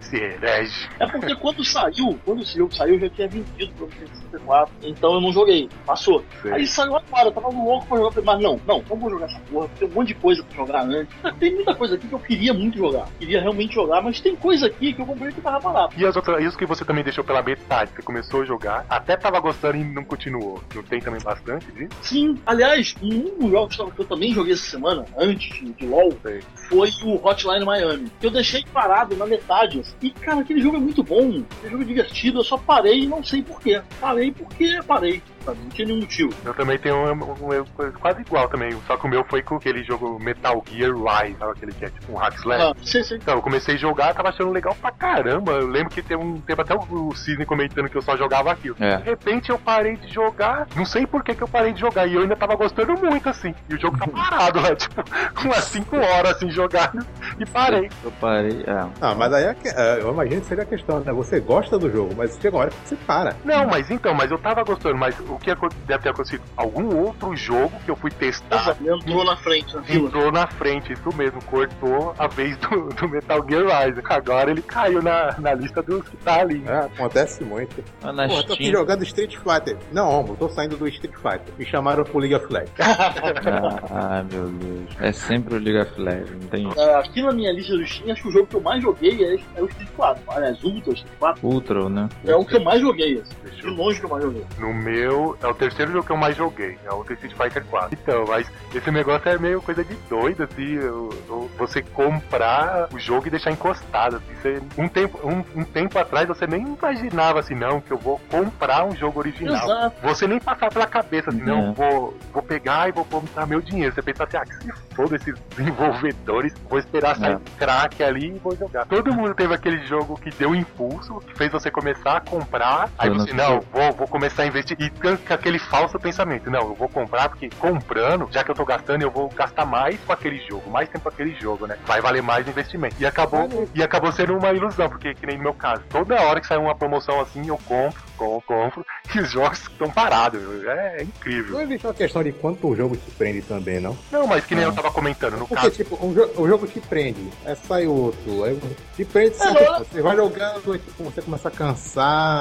É porque quando esse jogo saiu, eu já tinha vendido pro 64, então eu não joguei. Passou. Sim. Aí saiu agora, eu tava louco pra jogar, mas não vou jogar essa porra, tem um monte de coisa pra jogar antes. Tem muita coisa aqui que eu queria muito jogar. Queria realmente jogar, mas tem coisa aqui que eu comprei que tava barato. E as outras, isso que você também deixou pela metade, você começou a jogar, até tava gostando e não continuou. Não tem também bastante disso? Sim, aliás, um dos jogos que eu também joguei essa semana, antes de LoL, foi o Hotline Miami. Que eu deixei parado na metade. E, cara, aquele jogo é muito bom, aquele jogo é divertido, eu só parei e não sei porquê. Parei porque parei. Não tinha nenhum motivo. Eu também tenho um quase igual também, só que o meu foi com aquele jogo Metal Gear Rise, sabe aquele que é tipo um hack slash? Sim. Então, eu comecei a jogar, tava achando legal pra caramba. Eu lembro que teve um tempo até o Cisne comentando que eu só jogava aquilo. De repente eu parei de jogar, não sei por que eu parei de jogar, e eu ainda tava gostando muito, assim. E o jogo tá parado lá, tipo, umas 5 horas assim, jogando, e parei. Eu parei, mas aí eu imagino que seria a questão, né? Você gosta do jogo, mas chega uma hora que você para. Não, mas eu tava gostando, mas o que deve ter acontecido? Algum outro jogo que eu fui testar. Entrou na frente, Entrou na frente, isso mesmo, cortou a vez do Metal Gear Rise. Agora ele caiu na lista dos que tá ali. Acontece muito. Pô, tô aqui jogando Street Fighter. Não, eu tô saindo do Street Fighter. Me chamaram pro League of Legends. Meu Deus. É sempre o League of Legends, não tem aqui na minha lista do Steam, acho que o jogo que eu mais joguei é o Street 4. Aliás, Ultra, Street 4. Ultra, né? É o que eu mais joguei, de longe que eu mais joguei. No meu, é o terceiro jogo que eu mais joguei, é o Street Fighter 4. Então, mas esse negócio é meio coisa de doido, assim, você comprar o jogo e deixar encostado, assim, um tempo atrás você nem imaginava assim, não, que eu vou comprar um jogo original. Exato. Você nem passava pela cabeça, assim, não, vou pegar e vou comprar meu dinheiro. Você pensa assim, que se foda esses desenvolvedores, vou esperar sair crack ali e vou jogar. Todo mundo teve aquele jogo que deu impulso, que fez você começar a comprar, aí você, vou começar a investir, e com aquele falso pensamento, não, eu vou comprar porque comprando, já que eu tô gastando, eu vou gastar mais com aquele jogo, mais tempo com aquele jogo, né? Vai valer mais o investimento. E acabou sendo uma ilusão, porque que nem no meu caso, toda hora que sai uma promoção assim, eu compro, e os jogos estão parados, é incrível. Não existe uma questão de quanto o jogo te prende também, não? Não, mas que nem eu tava comentando, no porque, caso... tipo, o jogo te prende, aí sai outro, aí te prende sempre, você vai jogando, tipo, você começa a cansar,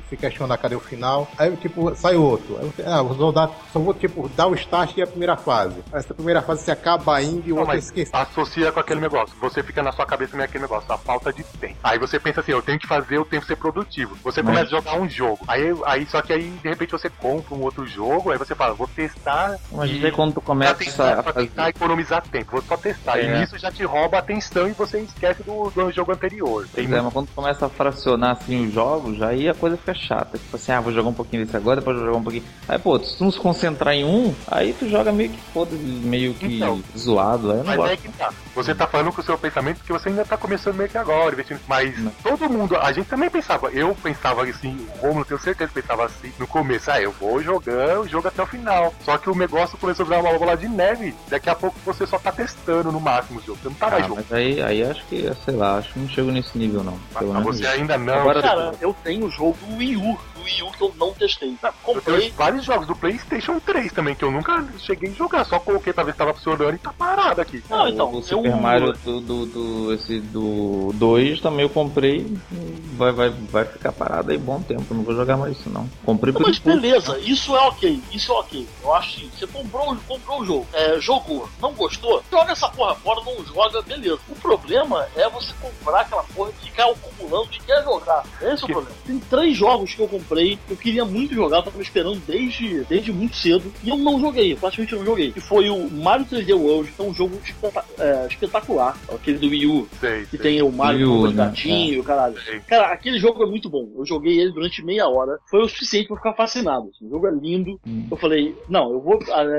se questionar cadê o final. Aí, tipo, sai outro. Aí você, só vou, tipo, dar o start e a primeira fase. Aí essa primeira fase se acaba indo e o outro esquece. Associa com aquele negócio. Você fica na sua cabeça meio aquele negócio, a falta de tempo. Aí você pensa assim, eu tenho que fazer, eu tenho que ser produtivo. Você começa a jogar um jogo. Só que aí, de repente, você compra um outro jogo, aí você fala, vou testar. Mas aí quando tu começa pra tentar economizar tempo, vou só testar. E nisso já te rouba a atenção e você esquece do jogo anterior. Mas quando tu começa a fracionar assim os jogos, aí a coisa fica chata. Tipo assim, vou jogar um pouquinho desse agora, depois vou jogar um pouquinho. Aí, pô, se tu não se concentrar em um, aí tu joga meio que zoado. Aí eu não gosto. É que tá. Você tá falando com o seu pensamento porque você ainda tá começando meio que agora, investindo. Mas todo mundo, a gente também pensava, eu pensava assim, o Romulo, tenho certeza que pensava assim no começo, eu vou jogar o jogo até o final. Só que o negócio começou a virar uma bola de neve, daqui a pouco você só tá testando no máximo o jogo, você não tá mais jogando. Mas aí acho que, sei lá, acho que não chego nesse nível não. Mas você ainda não. Agora, cara, eu tenho o jogo do Wii U que eu não testei. Eu tenho vários jogos do PlayStation 3 também, que eu nunca cheguei a jogar, só coloquei pra ver se tava funcionando e tá parado aqui. Não, então, o Super Mario esse do 2 também eu comprei, vai ficar parado aí bom tempo, não vou jogar mais isso não. Comprei por mas beleza, isso é ok. Eu acho que você comprou o jogo, jogou, não gostou, joga essa porra fora, não joga, beleza. O problema é você comprar aquela porra e ficar acumulando e quer jogar. Esse é o problema. Tem 3 jogos que eu comprei, eu queria muito jogar, eu tava esperando desde muito cedo, e eu não joguei, praticamente não joguei. Que foi o Mario 3D World, que é um jogo espetacular, aquele do Wii U, que tem o Mario com o gatinho, caralho. Cara, aquele jogo é muito bom, eu joguei ele durante meia hora, foi o suficiente pra ficar fascinado. O jogo é lindo, eu falei, não, eu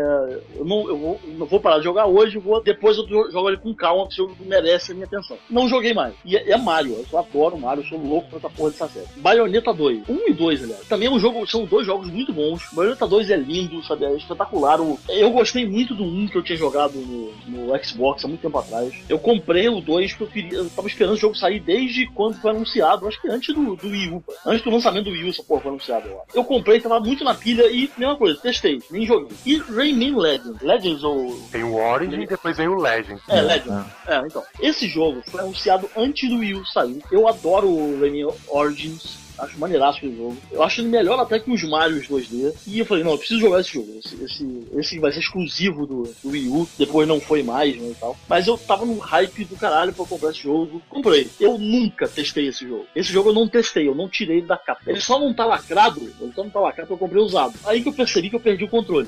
não vou parar de jogar hoje, depois eu jogo ele com calma, porque esse jogo merece a minha atenção. Não joguei mais. E é Mario, eu adoro Mario, eu sou louco por essa porra dessa série. Bayonetta 2, 1 e 2, aliás. Também é um jogo, são 2 jogos muito bons. Bayonetta 2 é lindo, sabe? É espetacular. Eu gostei muito do 1 que eu tinha jogado no Xbox há muito tempo atrás. Eu comprei o 2 porque eu tava esperando o jogo sair desde quando foi anunciado. Acho que antes do Wii U. Antes do lançamento do Wii U, essa porra foi anunciada. Eu comprei, tava muito na pilha e, mesma coisa, testei, nem joguei. E Rayman Legends ou... Tem o Origin e depois vem o Legends. Legends. Então. Esse jogo foi anunciado antes do Wii U sair. Eu adoro o Rayman Origins. Acho maneiraço o jogo. Eu acho ele melhor até que os Marios 2D. E eu falei, não, eu preciso jogar esse jogo. Esse vai ser exclusivo do Wii U. Depois não foi mais, né, e tal. Mas eu tava num hype do caralho pra comprar esse jogo. Comprei. Eu nunca testei esse jogo. Esse jogo eu não testei, eu não tirei ele da capa. Ele só não tá lacrado. Porque eu comprei usado. Aí que eu percebi que eu perdi o controle.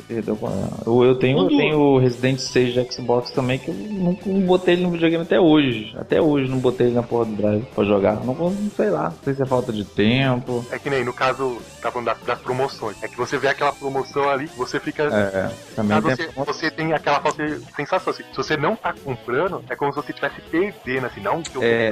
Eu tenho o Resident 6 de Xbox também, que eu não botei ele no videogame até hoje. Até hoje não botei ele na porra do Drive pra jogar. Não sei lá. Não sei se é falta de tempo. É que nem no caso, tá falando das promoções. É que você vê aquela promoção ali, você fica. Também você tem aquela falsa sensação assim. Se você não tá comprando, é como se você estivesse perdendo, assim, não.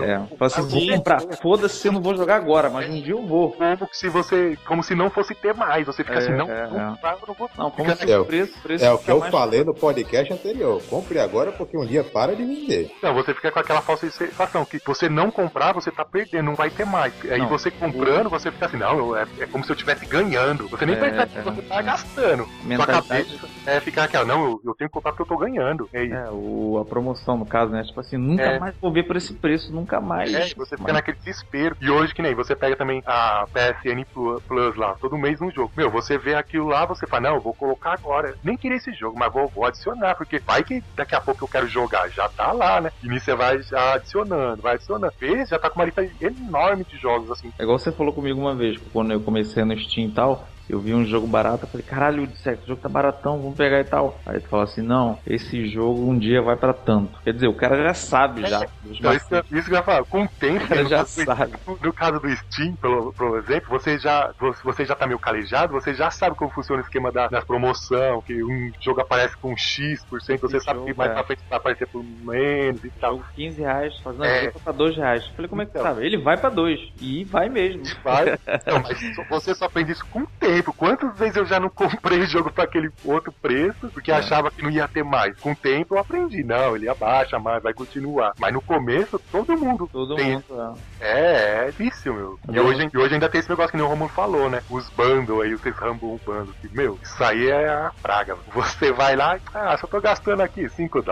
Vou comprar. Foda-se, eu não vou jogar agora, mas um dia eu vou. Como se não fosse ter mais. Você fica assim, não vou. Não, como se o preço é o que eu falei no podcast anterior. Compre agora porque um dia para de vender. Não, você fica com aquela falsa sensação que você não comprar, você tá perdendo, não vai ter mais. Aí você comprando, você fica assim, não, é como se eu estivesse ganhando. Você nem percebe que você tá gastando. Sua cabeça ficar aquela, não, eu tenho que comprar porque eu tô ganhando. A promoção, no caso, né? Tipo assim, nunca mais vou ver por esse preço, nunca mais. Você fica naquele desespero. E hoje, que nem você pega também a PSN Plus lá, todo mês um jogo. Você vê aquilo lá, você fala, não, eu vou colocar agora. Nem queria esse jogo, mas vou adicionar, porque vai que daqui a pouco eu quero jogar. Já tá lá, né? E nisso você vai adicionando. Vê, já tá com uma lista enorme de jogos, assim. É igual você falou comigo uma vez, quando eu comecei no Steam e tal, eu vi um jogo barato, eu falei, caralho, o jogo tá baratão, vamos pegar e tal. Aí tu fala assim, não, esse jogo um dia vai pra tanto. Quer dizer, o cara já sabe, já. Então, isso que eu ia falar, com o tempo, já sabe. No caso do Steam, por exemplo, você já tá meio calejado, você já sabe como funciona o esquema das promoção, que um jogo aparece com X%, você sabe que mais pra frente vai aparecer por menos e tal. Jogo R$15, fazendo jogo pra R$2. Eu falei, como é que tu sabe? Ele vai pra 2. E vai mesmo. Vai. Não, mas você só aprende isso com o tempo. Quantas vezes eu já não comprei jogo pra aquele outro preço, porque achava que não ia ter mais. Com o tempo eu aprendi, não, ele abaixa mais, vai continuar. Mas no começo, todo mundo tem. É vício, meu. E hoje ainda tem esse negócio que nem o Romulo falou, né? Os bundles aí, os Rumble Bundles. Meu, isso aí é a praga. Você vai lá, só tô gastando aqui $5,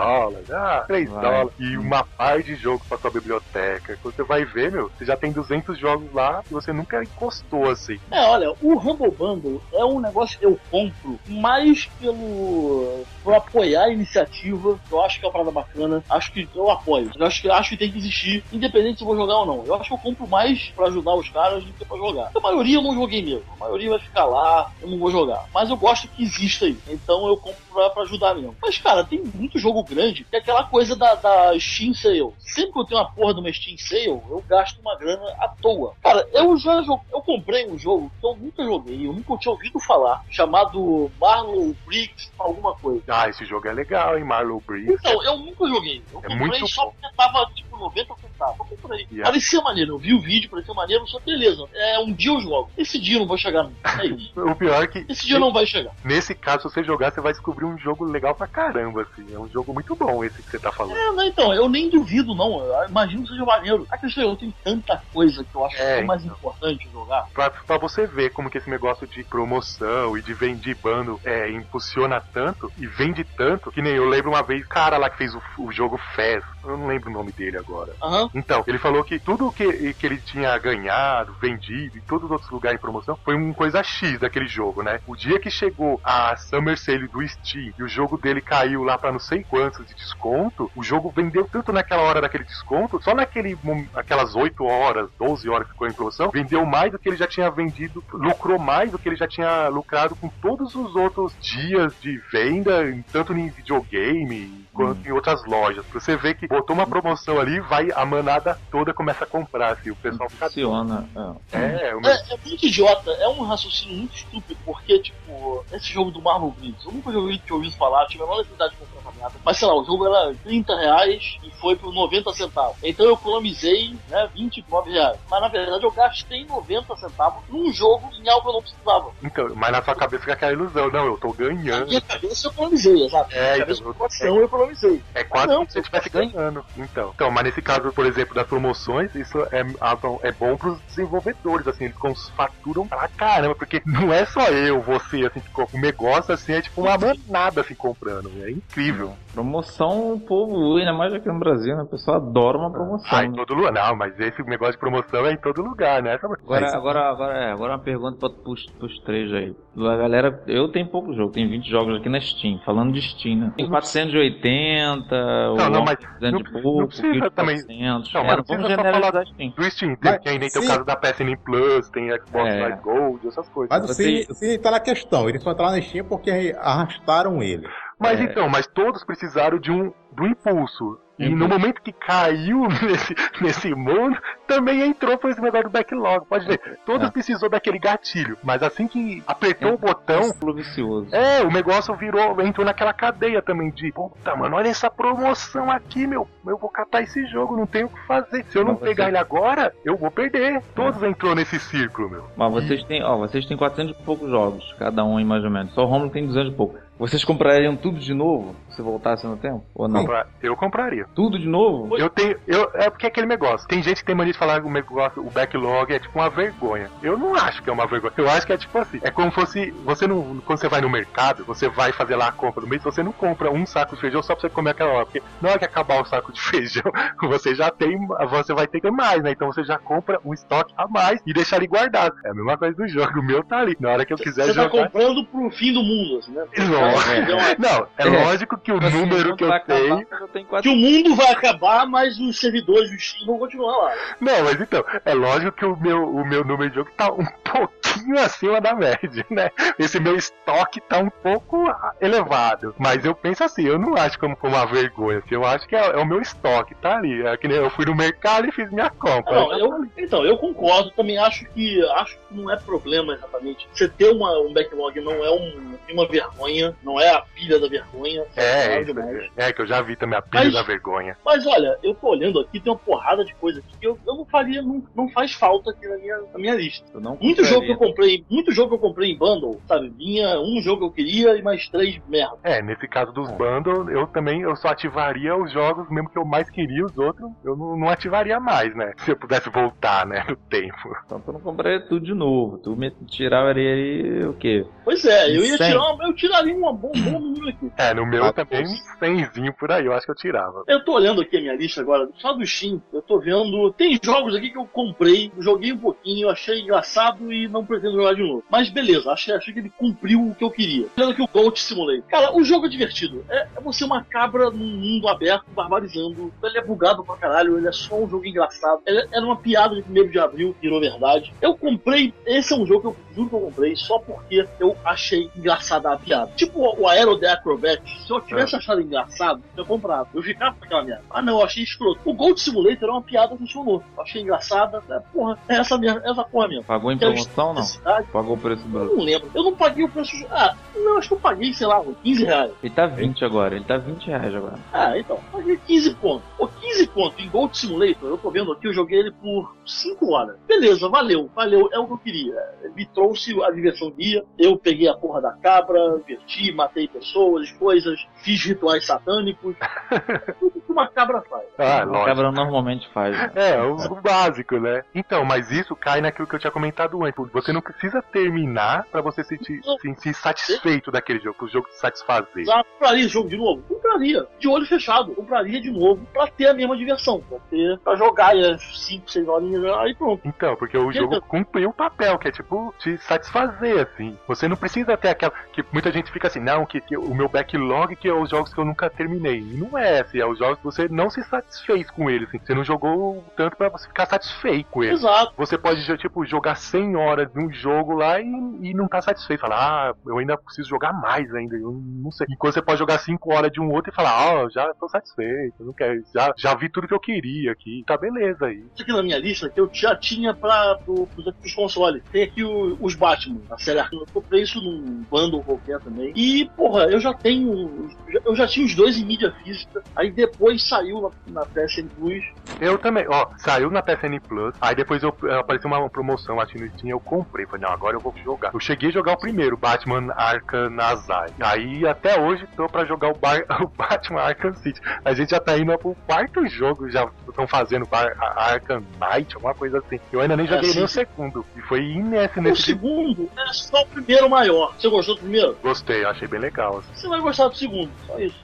$3, e uma par de jogo pra sua biblioteca. Quando você vai ver, meu, você já tem 200 jogos lá e você nunca encostou assim. Olha, o Humble Bundle é um negócio que eu compro mais por apoiar a iniciativa. Eu acho que é uma parada bacana. Acho que eu apoio. Acho que tem que existir, independente se eu vou jogar ou não. Eu acho que eu compro mais pra ajudar os caras do que pra jogar. A maioria eu não joguei mesmo. A maioria vai ficar lá, eu não vou jogar. Mas eu gosto que exista aí. Então eu compro pra ajudar mesmo. Mas, cara, tem muito jogo grande que é aquela coisa da Steam Sale. Sempre que eu tenho uma porra de uma Steam Sale, eu gasto uma grana à toa. Cara, eu comprei um jogo que eu nunca joguei, eu nunca tinha ouvido falar, chamado Marlow Briggs alguma coisa. Esse jogo é legal, hein, Marlow Briggs. Então, eu nunca joguei. Eu comprei muito só bom. porque tava, 90 centavos. Eu comprei. Parecia maneiro, eu vi o vídeo, parecia maneiro, só beleza. Um dia eu jogo. Esse dia eu não vou chegar. É isso. O pior é que... Esse dia não vai chegar. Nesse caso, se você jogar, você vai descobrir um jogo legal pra caramba, assim. É um jogo muito bom esse que você tá falando. Então, eu nem duvido, não. Eu imagino que seja maneiro. A questão é, eu tenho tanta coisa que eu acho que é mais importante jogar. Pra você ver como que esse negócio de promoção e de vender bundle impulsiona tanto e vende tanto, que nem eu lembro uma vez, cara lá que fez o jogo Fez, eu não lembro o nome dele agora. Então, ele falou que tudo que ele tinha ganhado, vendido e todos os outros lugares em promoção foi uma coisa X daquele jogo, né? O dia que chegou a Summer Sale do Steam e o jogo dele caiu lá pra não sei quantos de desconto, o jogo vendeu tanto naquela hora daquele desconto, só aquelas 8 horas, 12 horas que ficou em promoção, vendeu mais do que ele já tinha vendido, lucrou mais do que ele já tinha lucrado com todos os outros dias de venda, tanto em videogame quanto em outras lojas. Pra você ver que botou uma promoção ali, a manada toda começa a comprar, assim, o pessoal fica... Funciona. É muito idiota, é um raciocínio muito estúpido, porque, esse jogo do Marvel Blitz, eu nunca tinha ouvido falar, tive a menor necessidade de comprar essa merda, mas sei lá, o jogo era R$30 e foi por 90 centavos. Então eu economizei, R$29. Mas na verdade eu gastei 90 centavos num jogo em algo que eu não precisava. Então, mas na sua cabeça fica aquela ilusão, não, eu tô ganhando. Na minha cabeça eu economizei, exato. Eu economizei. É quase como se você estivesse ganhando. Então, mas nesse caso, por exemplo, das promoções, isso é bom pros desenvolvedores, assim, eles faturam pra caramba, porque não é só você, assim, que compra. O negócio, assim, é tipo uma manada, assim, comprando. É incrível. Promoção, o povo, ainda mais aqui no Brasil, né? O pessoal adora uma promoção. Em todo lugar. Não, mas esse negócio de promoção é em todo lugar, né? Agora uma pergunta pros três aí. A galera, eu tenho pouco jogo, tem 20 jogos aqui na Steam, falando de Steam, né? Tem 480, não, mas 200 e pouco, não precisa também. 400. Não, mas não vamos precisa só falar da Steam. do Steam, que ainda tem o caso da PSN Plus, tem Xbox Live Gold, essas coisas. Mas o Cine tá na questão, eles só entraram na Steam porque arrastaram ele. Mas todos precisaram do impulso. E no momento que caiu nesse mundo, também entrou por esse negócio do backlog. Pode ver, todos precisou daquele gatilho. Mas assim que apertou o botão, vicioso. o negócio entrou naquela cadeia também de, puta, mano, olha essa promoção aqui, meu. Eu vou catar esse jogo, não tenho o que fazer. Se eu não pegar ele agora, eu vou perder. Todos entrou nesse círculo, meu. Mas vocês têm 400 e poucos jogos, cada um aí mais ou menos. Só o Romulo tem 200 e pouco. Vocês comprariam tudo de novo, se voltasse no tempo? Ou não? Eu compraria. Tudo de novo? É porque é aquele negócio. Tem gente que tem mania de falar que o backlog é tipo uma vergonha. Eu não acho que é uma vergonha. Eu acho que é tipo assim. É como fosse. Quando você vai no mercado, você vai fazer lá a compra do mês, você não compra um saco de feijão só pra você comer aquela hora. Porque na hora que acabar o saco de feijão, você vai ter mais, né? Então você já compra um estoque a mais e deixa ali guardado. É a mesma coisa do jogo. O meu tá ali. Na hora que eu quiser jogar. Você tá comprando pro fim do mundo, assim, né? Não, lógico que o número que eu tenho. Que o mundo vai acabar, mas os servidores do Steam vão continuar lá. Não, mas então, é lógico que o meu número de jogo tá um pouquinho acima da média, né? Esse meu estoque tá um pouco elevado. Mas eu penso assim, eu não acho como uma vergonha. Assim, eu acho que é o meu estoque, tá ali. É que nem eu fui no mercado e fiz minha compra. Eu concordo, também acho que não é problema exatamente. Você ter um backlog não é uma vergonha, não é a pilha da vergonha. Que eu já vi também a pilha da vergonha. Mas olha, eu tô olhando aqui, tem uma porrada de coisa aqui que eu não faria, não faz falta aqui na minha lista. Eu não Muito Muito jogo que eu comprei em bundle, sabe? Vinha um jogo que eu queria e mais 3 merda. Nesse caso dos bundles, eu só ativaria os jogos, mesmo que eu mais queria, os outros, eu não ativaria mais, né? Se eu pudesse voltar, né, no tempo. Então tu não compraria tudo de novo, tu tiraria aí o quê? Pois é, eu tiraria um bom número aqui. No meu também, uns 100zinho por aí, eu acho que eu tirava. Eu tô olhando aqui a minha lista agora, só do Steam, eu tô vendo, tem jogos aqui que eu comprei, joguei um pouquinho, achei engraçado e não pretendo jogar de novo. Mas beleza, achei que ele cumpriu o que eu queria. Olhando aqui o Goat Simulator. Cara, o jogo é divertido. É você uma cabra num mundo aberto, barbarizando. Ele é bugado pra caralho, ele é só um jogo engraçado. Era uma piada de 1º de abril, virou verdade. Eu comprei, esse é um jogo que eu juro que eu comprei só porque eu achei engraçada a piada. Tipo o Aero The Acrobat, se eu tivesse achado engraçado, eu comprava. Eu ficava com aquela merda. Ah não, eu achei escroto. O Goat Simulator é uma piada que funcionou. Eu achei engraçada. Porra, é essa porra mesmo. Pagou em promoção, não? Pagou o preço do... Eu não lembro. Eu não paguei o preço... não, acho que eu paguei, sei lá, 15 reais. Ele tá 20 agora. Ele tá 20 reais agora. Então. Paguei 15 pontos. 15 pontos em Goat Simulator, eu tô vendo aqui, eu joguei ele por 5 horas. Beleza, valeu. É o que eu queria. Me trouxe a diversão guia. Eu peguei a porra da cabra, diverti, matei pessoas, coisas, fiz rituais satânicos. Tudo que uma cabra faz. A cabra normalmente faz. Né? O básico, né? Então, mas isso cai naquilo que eu tinha comentado antes. Você não precisa terminar pra você se sentir satisfeito daquele jogo, pro jogo te satisfazer. Já compraria esse jogo de novo? Compraria. De olho fechado. Compraria de novo pra ter a mesma diversão. Pra jogar as 5, 6 horinhas aí pronto. Então, porque o jogo cumpriu o papel, que é tipo, te satisfazer, assim. Você não precisa ter aquela... Que muita gente fica assim, não, que o meu backlog que é os jogos que eu nunca terminei. E não é assim, é os jogos que você não se satisfez com eles, assim. Você não jogou tanto pra você ficar satisfeito com eles. Exato. Você pode, tipo, jogar 100 horas de um jogo lá e não tá satisfeito. Falar, eu ainda preciso jogar mais ainda, eu não sei. Enquanto você pode jogar 5 horas de um outro e falar, já tô satisfeito, não quero, já vi tudo que eu queria aqui. Tá beleza aí. Isso aqui na minha lista que eu já tinha pros consoles. Tem aqui os Batman, a série Arkham. Eu comprei isso num bundle qualquer também. E, porra, eu já tinha os 2 em mídia física. Aí depois saiu na PSN Plus. Eu também, saiu na PSN Plus. Aí depois apareceu uma promoção aqui no Steam, eu comprei. Falei, não, agora eu vou jogar. Eu cheguei a jogar o primeiro, Batman Arkham Asylum. Aí até hoje tô pra jogar o Batman Arkham City. A gente já tá indo pro 4º jogo, já estão fazendo Arkham Knight, alguma coisa assim. Eu ainda nem joguei nem o segundo. E foi nesse O segundo é só o primeiro maior. Você gostou do primeiro? Gostei, achei bem legal. Assim. Você vai gostar do segundo, só isso.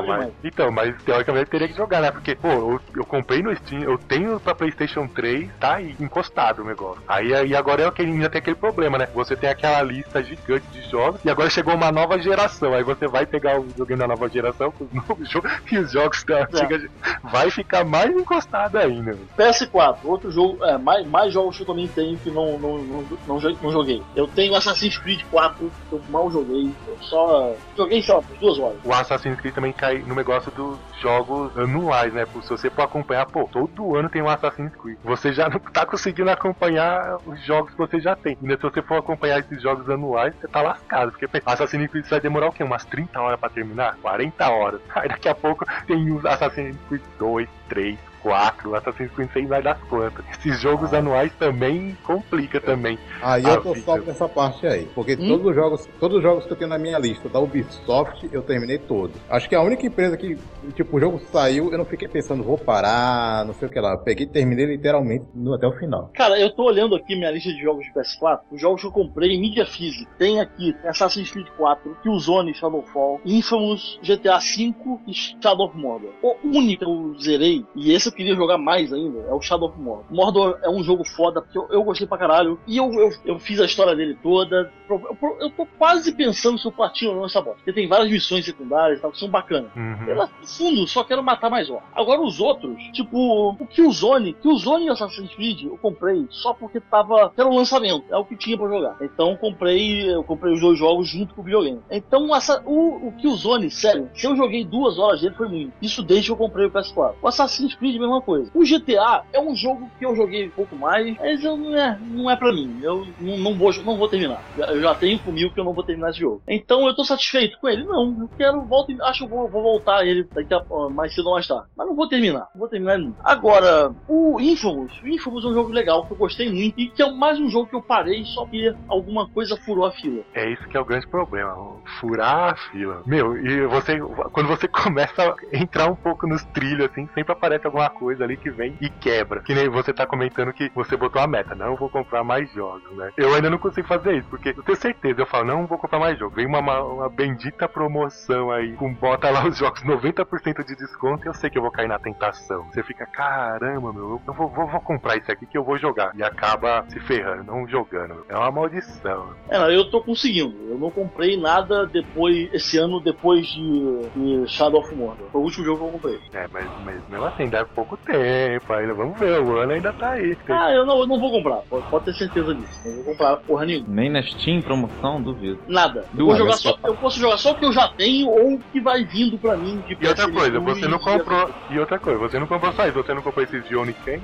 Mas teoricamente eu teria que jogar, né? Porque, eu comprei no Steam, eu tenho pra PlayStation 3, tá aí encostado o negócio. Aí agora ainda tem aquele problema, né? Você tem aquela lista gigante de jogos e agora chegou uma nova geração. Aí você vai pegar o joguinho da nova geração, os novos jogos e os jogos da antiga vai ficar mais encostado ainda. PS4, outro jogo, mais jogos que eu também tenho que não joguei. Eu tenho Assassin's Creed 4, que eu mal joguei. Eu só joguei só por 2 horas. O Assassin's Creed também cai no negócio dos jogos anuais, né? Se você for acompanhar, todo ano tem um Assassin's Creed. Você já não tá conseguindo acompanhar os jogos que você já tem. E se você for acompanhar esses jogos anuais, você tá lascado. Porque Assassin's Creed vai demorar o quê? Umas 30 horas pra terminar? 40 horas. Aí daqui a pouco tem os Assassin's Creed 2, 3, 4, Assassin's Creed 6 vai das plantas. Esses jogos anuais também complica também. Aí eu tô salvo nessa parte aí. Porque todos os jogos que eu tenho na minha lista da Ubisoft, eu terminei todos. Acho que a única empresa que, tipo, o jogo saiu, eu não fiquei pensando, vou parar, não sei o que lá. Eu peguei e terminei literalmente até o final. Cara, eu tô olhando aqui minha lista de jogos de PS4, os jogos que eu comprei em mídia física. Tem aqui Assassin's Creed 4, Killzone Shadowfall, Infamous, GTA V e Shadow of Mordor. O único que eu zerei, e esse eu queria jogar mais ainda, é o Shadow of Mordor. Mordor é um jogo foda, porque eu gostei pra caralho, e eu fiz a história dele toda. Eu tô quase pensando se eu platino ou não essa bosta, porque tem várias missões secundárias e tal, que são bacanas. Ela, no fundo, só quero matar mais um. Agora os outros, tipo, o Killzone e Assassin's Creed, eu comprei só porque era o lançamento, é o que tinha pra jogar. Então eu comprei os 2 jogos junto com o videogame. Então o Killzone, sério, se eu joguei 2 horas dele foi muito. Isso desde que eu comprei o PS4. O Assassin's Creed, a mesma coisa. O GTA é um jogo que eu joguei um pouco mais, mas não é pra mim. Eu não vou terminar. Eu já tenho comigo que eu não vou terminar esse jogo. Então eu tô satisfeito com ele? Não. Eu quero, acho que eu vou voltar a ele daqui a mais cedo ou mais tarde. Mas não vou terminar. Não vou terminar ele. Agora, o Infamous é um jogo legal, que eu gostei muito, e que é mais um jogo que eu parei só porque alguma coisa furou a fila. É isso que é o grande problema, furar a fila. Meu, e quando você começa a entrar um pouco nos trilhos, assim, sempre aparece alguma coisa ali que vem e quebra. Que nem você tá comentando que você botou a meta, não vou comprar mais jogos, né? Eu ainda não consigo fazer isso, porque eu tenho certeza, eu falo, não vou comprar mais jogos. Vem uma bendita promoção aí, bota lá os jogos 90% de desconto e eu sei que eu vou cair na tentação. Você fica, caramba, meu, eu vou comprar isso aqui que eu vou jogar. E acaba se ferrando, não jogando. É uma maldição. Eu tô conseguindo. Eu não comprei nada esse ano depois de Shadow of Mordor. Foi o último jogo que eu comprei. Mas mesmo assim, dá pouco tempo ainda. Vamos ver, o ano ainda tá aí. Eu não vou comprar. Pode ter certeza disso. Não vou comprar porra nenhuma. Nem na Steam promoção, duvido. Nada. Eu posso jogar só o que eu já tenho ou o que vai vindo pra mim. E outra coisa, você não comprou. E outra coisa, você não comprou só isso. Você não comprou esses de Oniken?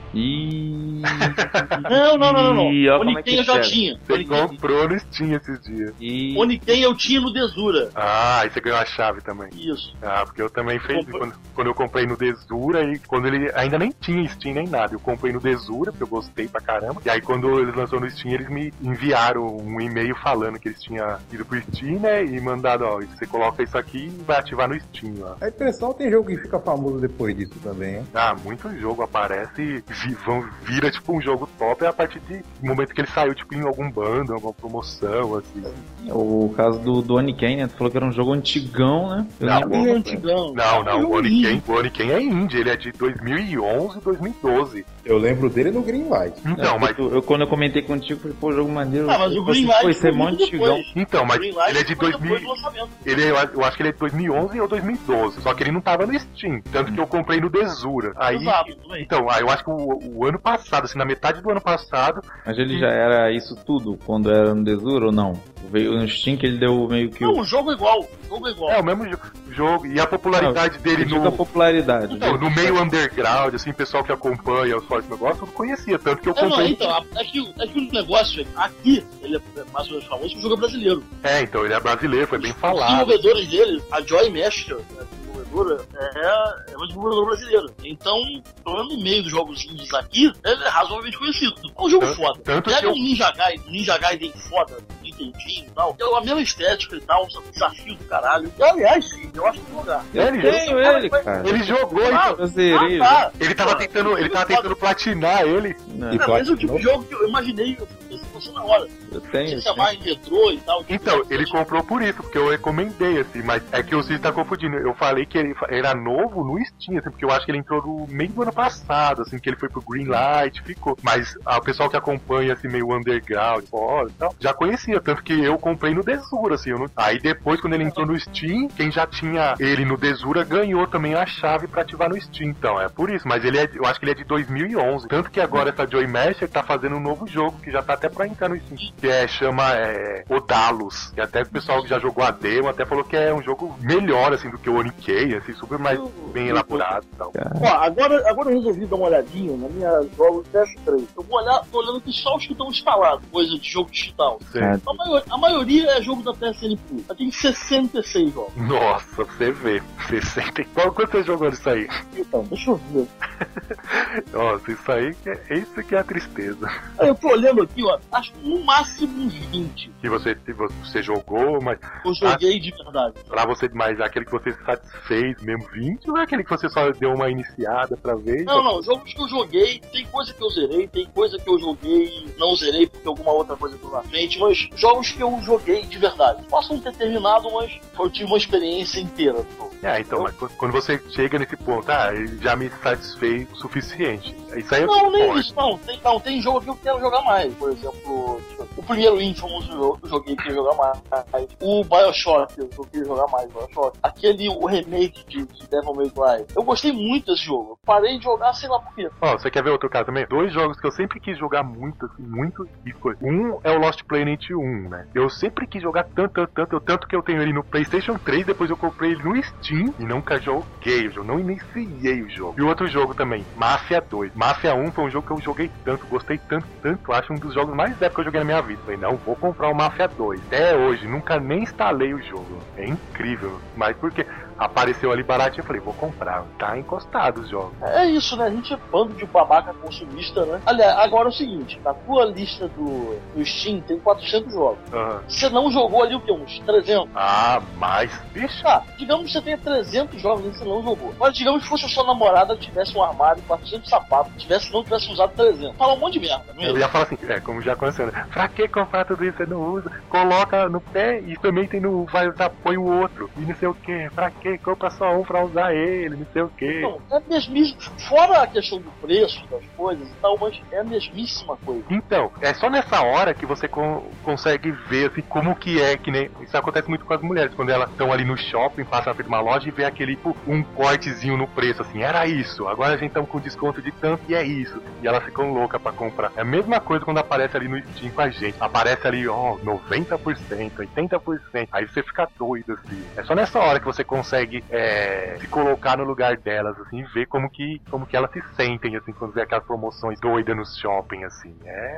Não. Oniken eu já tinha. Você comprou no Steam esses dias. Oniken eu tinha no Desura. E você ganhou a chave também. Isso. Porque eu também fiz quando eu comprei no Desura e quando ele ainda nem tinha Steam nem nada. Eu comprei no Desura, porque eu gostei pra caramba. E aí quando eles lançaram no Steam, eles me enviaram um e-mail falando que eles tinham ido pro Steam, né? E mandado, você coloca isso aqui e vai ativar no Steam, ó. A impressão tem jogo que fica famoso depois disso também, hein? Muito jogo aparece e vira tipo um jogo top a partir do momento que ele saiu, tipo, em algum bando, alguma promoção, assim. O caso do Oniken, né? Tu falou que era um jogo antigão, né? Antigão. Não, o Oniken é indie, ele é de 2011 e 2012. Eu lembro dele no Greenlight. Então, mas... Quando eu comentei contigo, falei, pô, jogo maneiro. Mas o Greenlight foi ser mó antigão. Então, mas ele é de 2000... Eu acho que ele é de 2011 ou 2012, só que ele não tava no Steam, tanto que eu comprei no Desura. Exato. Então, eu acho que o ano passado, assim, na metade do ano passado... Mas ele já era isso tudo quando era no Desura ou não? Veio no Steam que ele deu meio que... Não, o jogo é igual. É o mesmo jogo. E a popularidade dele no... popularidade. Então, no meio underground, assim, pessoal que acompanha os fortes negócios, eu não conhecia, tanto que eu comprei... É que o negócio aqui, ele é mais ou menos famoso, que o jogo é brasileiro. Então, ele é brasileiro, foi bem falado. Os desenvolvedores dele, a Joy Mesh, é uma desenvolvedora brasileira. Então, no meio dos jogos indies aqui, ele é razoavelmente conhecido. É um jogo foda. Pega um Ninja Gaiden foda, Nintendinho e tal. É a mesma estética e tal, um desafio do caralho. E, aliás, sim, eu acho que vou jogar. Ele jogou, então. Ele tava tentando platinar ele. Mas é o tipo de jogo que eu imaginei, você na hora. Eu tenho. Você mais retrô e tal. Então, ele comprou por isso, porque eu recomendei, assim, mas é que o Cid tá confundindo. Eu falei que ele era novo no Steam, assim, porque eu acho que ele entrou no meio do ano passado, assim, que ele foi pro Greenlight, ficou. Mas o pessoal que acompanha, assim, meio underground, fora e tal, já conhecia, tanto que eu comprei no Desura, assim. Aí depois, quando ele entrou no Steam, quem já tinha ele no Desura ganhou também a chave pra ativar no Steam. Então, é por isso. Mas eu acho que ele é de 2011. Tanto que agora essa Joy Masher tá fazendo um novo jogo, que já tá até pra entrar no Steam, que chama Odalos. E até o pessoal que já jogou a demo até falou que é um jogo melhor, assim, do que o Oniken, assim, super mais bem elaborado e tal. Agora eu resolvi dar uma olhadinha na minha jogos PS3. Eu tô olhando aqui só os que estão instalados, coisa de jogo digital. A maioria é jogo da PSN Plus. Tem 66 jogos. Nossa, você vê. 60. Quanto você jogou nisso aí? Então, deixa eu ver. Nossa, isso que é a tristeza. Eu tô olhando aqui, acho que no máximo uns 20. Que você jogou, mas... Eu joguei de verdade. Pra você, mas aquele que você se satisfez mesmo 20, ou é aquele que você só deu uma iniciada pra ver? Não, jogos que eu joguei, tem coisa que eu zerei, tem coisa que eu joguei não zerei porque alguma outra coisa ficou na frente, mas jogos que eu joguei de verdade. Posso não ter terminado, mas eu tive uma experiência inteira. Então, mas quando você chega nesse ponto, ele já me satisfez o suficiente. Isso aí não, nem isso, não. Tem jogo que eu quero jogar mais. Por exemplo, O primeiro Infamous eu joguei, queria jogar mais. O Bioshock, eu queria jogar mais. Bioshock. O remake de Devil May Cry. Eu gostei muito desse jogo. Eu parei de jogar, sei lá por quê. Você quer ver outro caso também? 2 jogos que eu sempre quis jogar muito, assim, muito. Um é o Lost Planet 1, né? Eu sempre quis jogar tanto que eu tenho ele no PlayStation 3, depois eu comprei ele no Steam e nunca joguei o jogo, não iniciei o jogo. E o outro jogo também, Mafia 2. Mafia 1 foi um jogo que eu joguei tanto, gostei tanto, acho um dos jogos mais épicos que eu joguei na minha vida. Falei, não, vou comprar o Mafia 2. Até hoje, nunca nem instalei o jogo. É incrível. Mas por quê? Apareceu ali baratinho, eu falei, vou comprar. Tá encostado os jogos. É isso, né? A gente é bando de babaca consumista, né? Aliás, agora é o seguinte, na tua lista do Steam tem 400 jogos. Você não jogou ali o quê? Uns 300? Mais? Bicho. Digamos que você tenha 300 jogos ali que você não jogou. Mas digamos que fosse a sua namorada, tivesse um armário, 400 sapatos, não tivesse usado 300. Fala um monte de merda, não é? Eu ia falar assim, como já aconteceu, né? Pra que comprar tudo isso? Você não usa, coloca no pé e também vai usar, põe o outro. E não sei o que, pra que? Compra só um pra usar ele, não sei o que. Não, é mesmíssimo. Fora a questão do preço das coisas e tal, mas é a mesmíssima coisa. Então, é só nessa hora que você consegue ver assim, como que é, que nem. Isso acontece muito com as mulheres, quando elas estão ali no shopping, passam na frente de uma loja e vê aquele um cortezinho no preço, assim, era isso, agora a gente tá com desconto de tanto e é isso. E elas ficam loucas pra comprar. É a mesma coisa quando aparece ali no Steam com a gente. Aparece ali, 90%, 80%. Aí você fica doido, assim. É só nessa hora que você consegue se colocar no lugar delas, assim, ver como que elas se sentem, assim, quando vê aquelas promoções doidas no shopping, assim.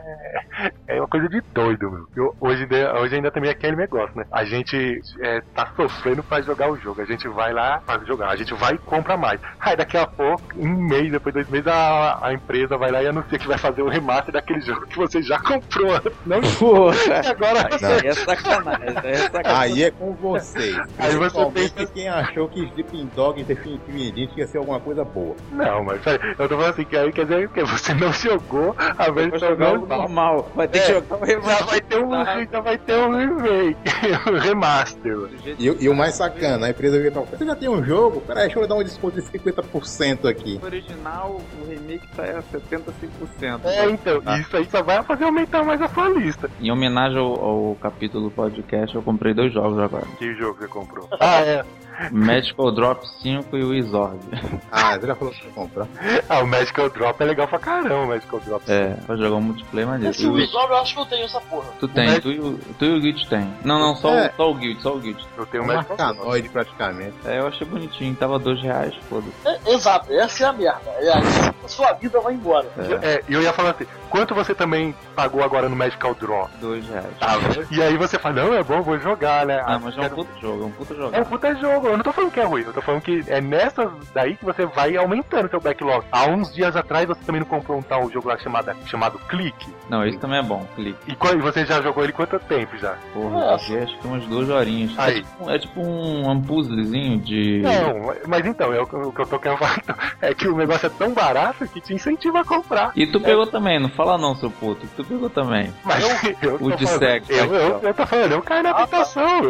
É uma coisa de doido, meu. Hoje ainda também é aquele negócio, né? A gente tá sofrendo pra jogar o jogo. A gente vai lá pra jogar. A gente vai e compra mais. Aí daqui a pouco, um mês, depois 2 meses, a empresa vai lá e anuncia que vai fazer o remaster daquele jogo que você já comprou. Não, porra. Agora Aí é sacanagem. Aí é com vocês. Aí você pensa quem achou que Sleeping Dog definitivamente ia ser alguma coisa boa. Não, mas eu tô falando assim, que aí quer dizer que você não jogou a versão jogar o normal. Vai ter que jogar o remaster. Já vai ter um remake, um remaster. E o mais sacana, a empresa vira pra você já tem um jogo? Peraí, deixa eu dar um desconto de 50% aqui. O original, o remake sai a 75%. Então, isso aí só vai fazer aumentar mais a sua lista. Em homenagem ao capítulo podcast, eu comprei 2 jogos agora. Que jogo você comprou? Magical Drop 5 e o Wizard. Você já falou que você comprar. O Magical Drop é legal pra caramba, o Magical Drop. Pra jogar um multiplayer maneiro. Esse Wizard eu acho que eu tenho essa porra. Tu tem, tu e o Guild tem. Não, só o Guild. Eu tenho um Magical Drop praticamente. Eu achei bonitinho, tava R$2, foda-se. Exato, essa é a merda. A sua vida vai embora. E eu ia falar assim, quanto você também pagou agora no Magical Drop? R$2. E aí você fala, não, é bom, vou jogar, né? Mas é um puta jogo, É um puta jogo. Eu não tô falando que é ruim, eu tô falando que é nessas daí que você vai aumentando seu backlog. Há uns dias atrás você também não comprou um tal jogo lá chamado Clique? Não, esse também é bom, Clique. E você já jogou ele quanto tempo já? Porra, acho que umas 2 horinhas. Aí. É tipo um puzzlezinho de... Não, mas então, o que eu tô querendo falar é que o negócio é tão barato que te incentiva a comprar. E tu pegou também, não fala não, seu puto. Tu pegou também. Mas o de sexo. Eu tô falando, eu caio na tentação.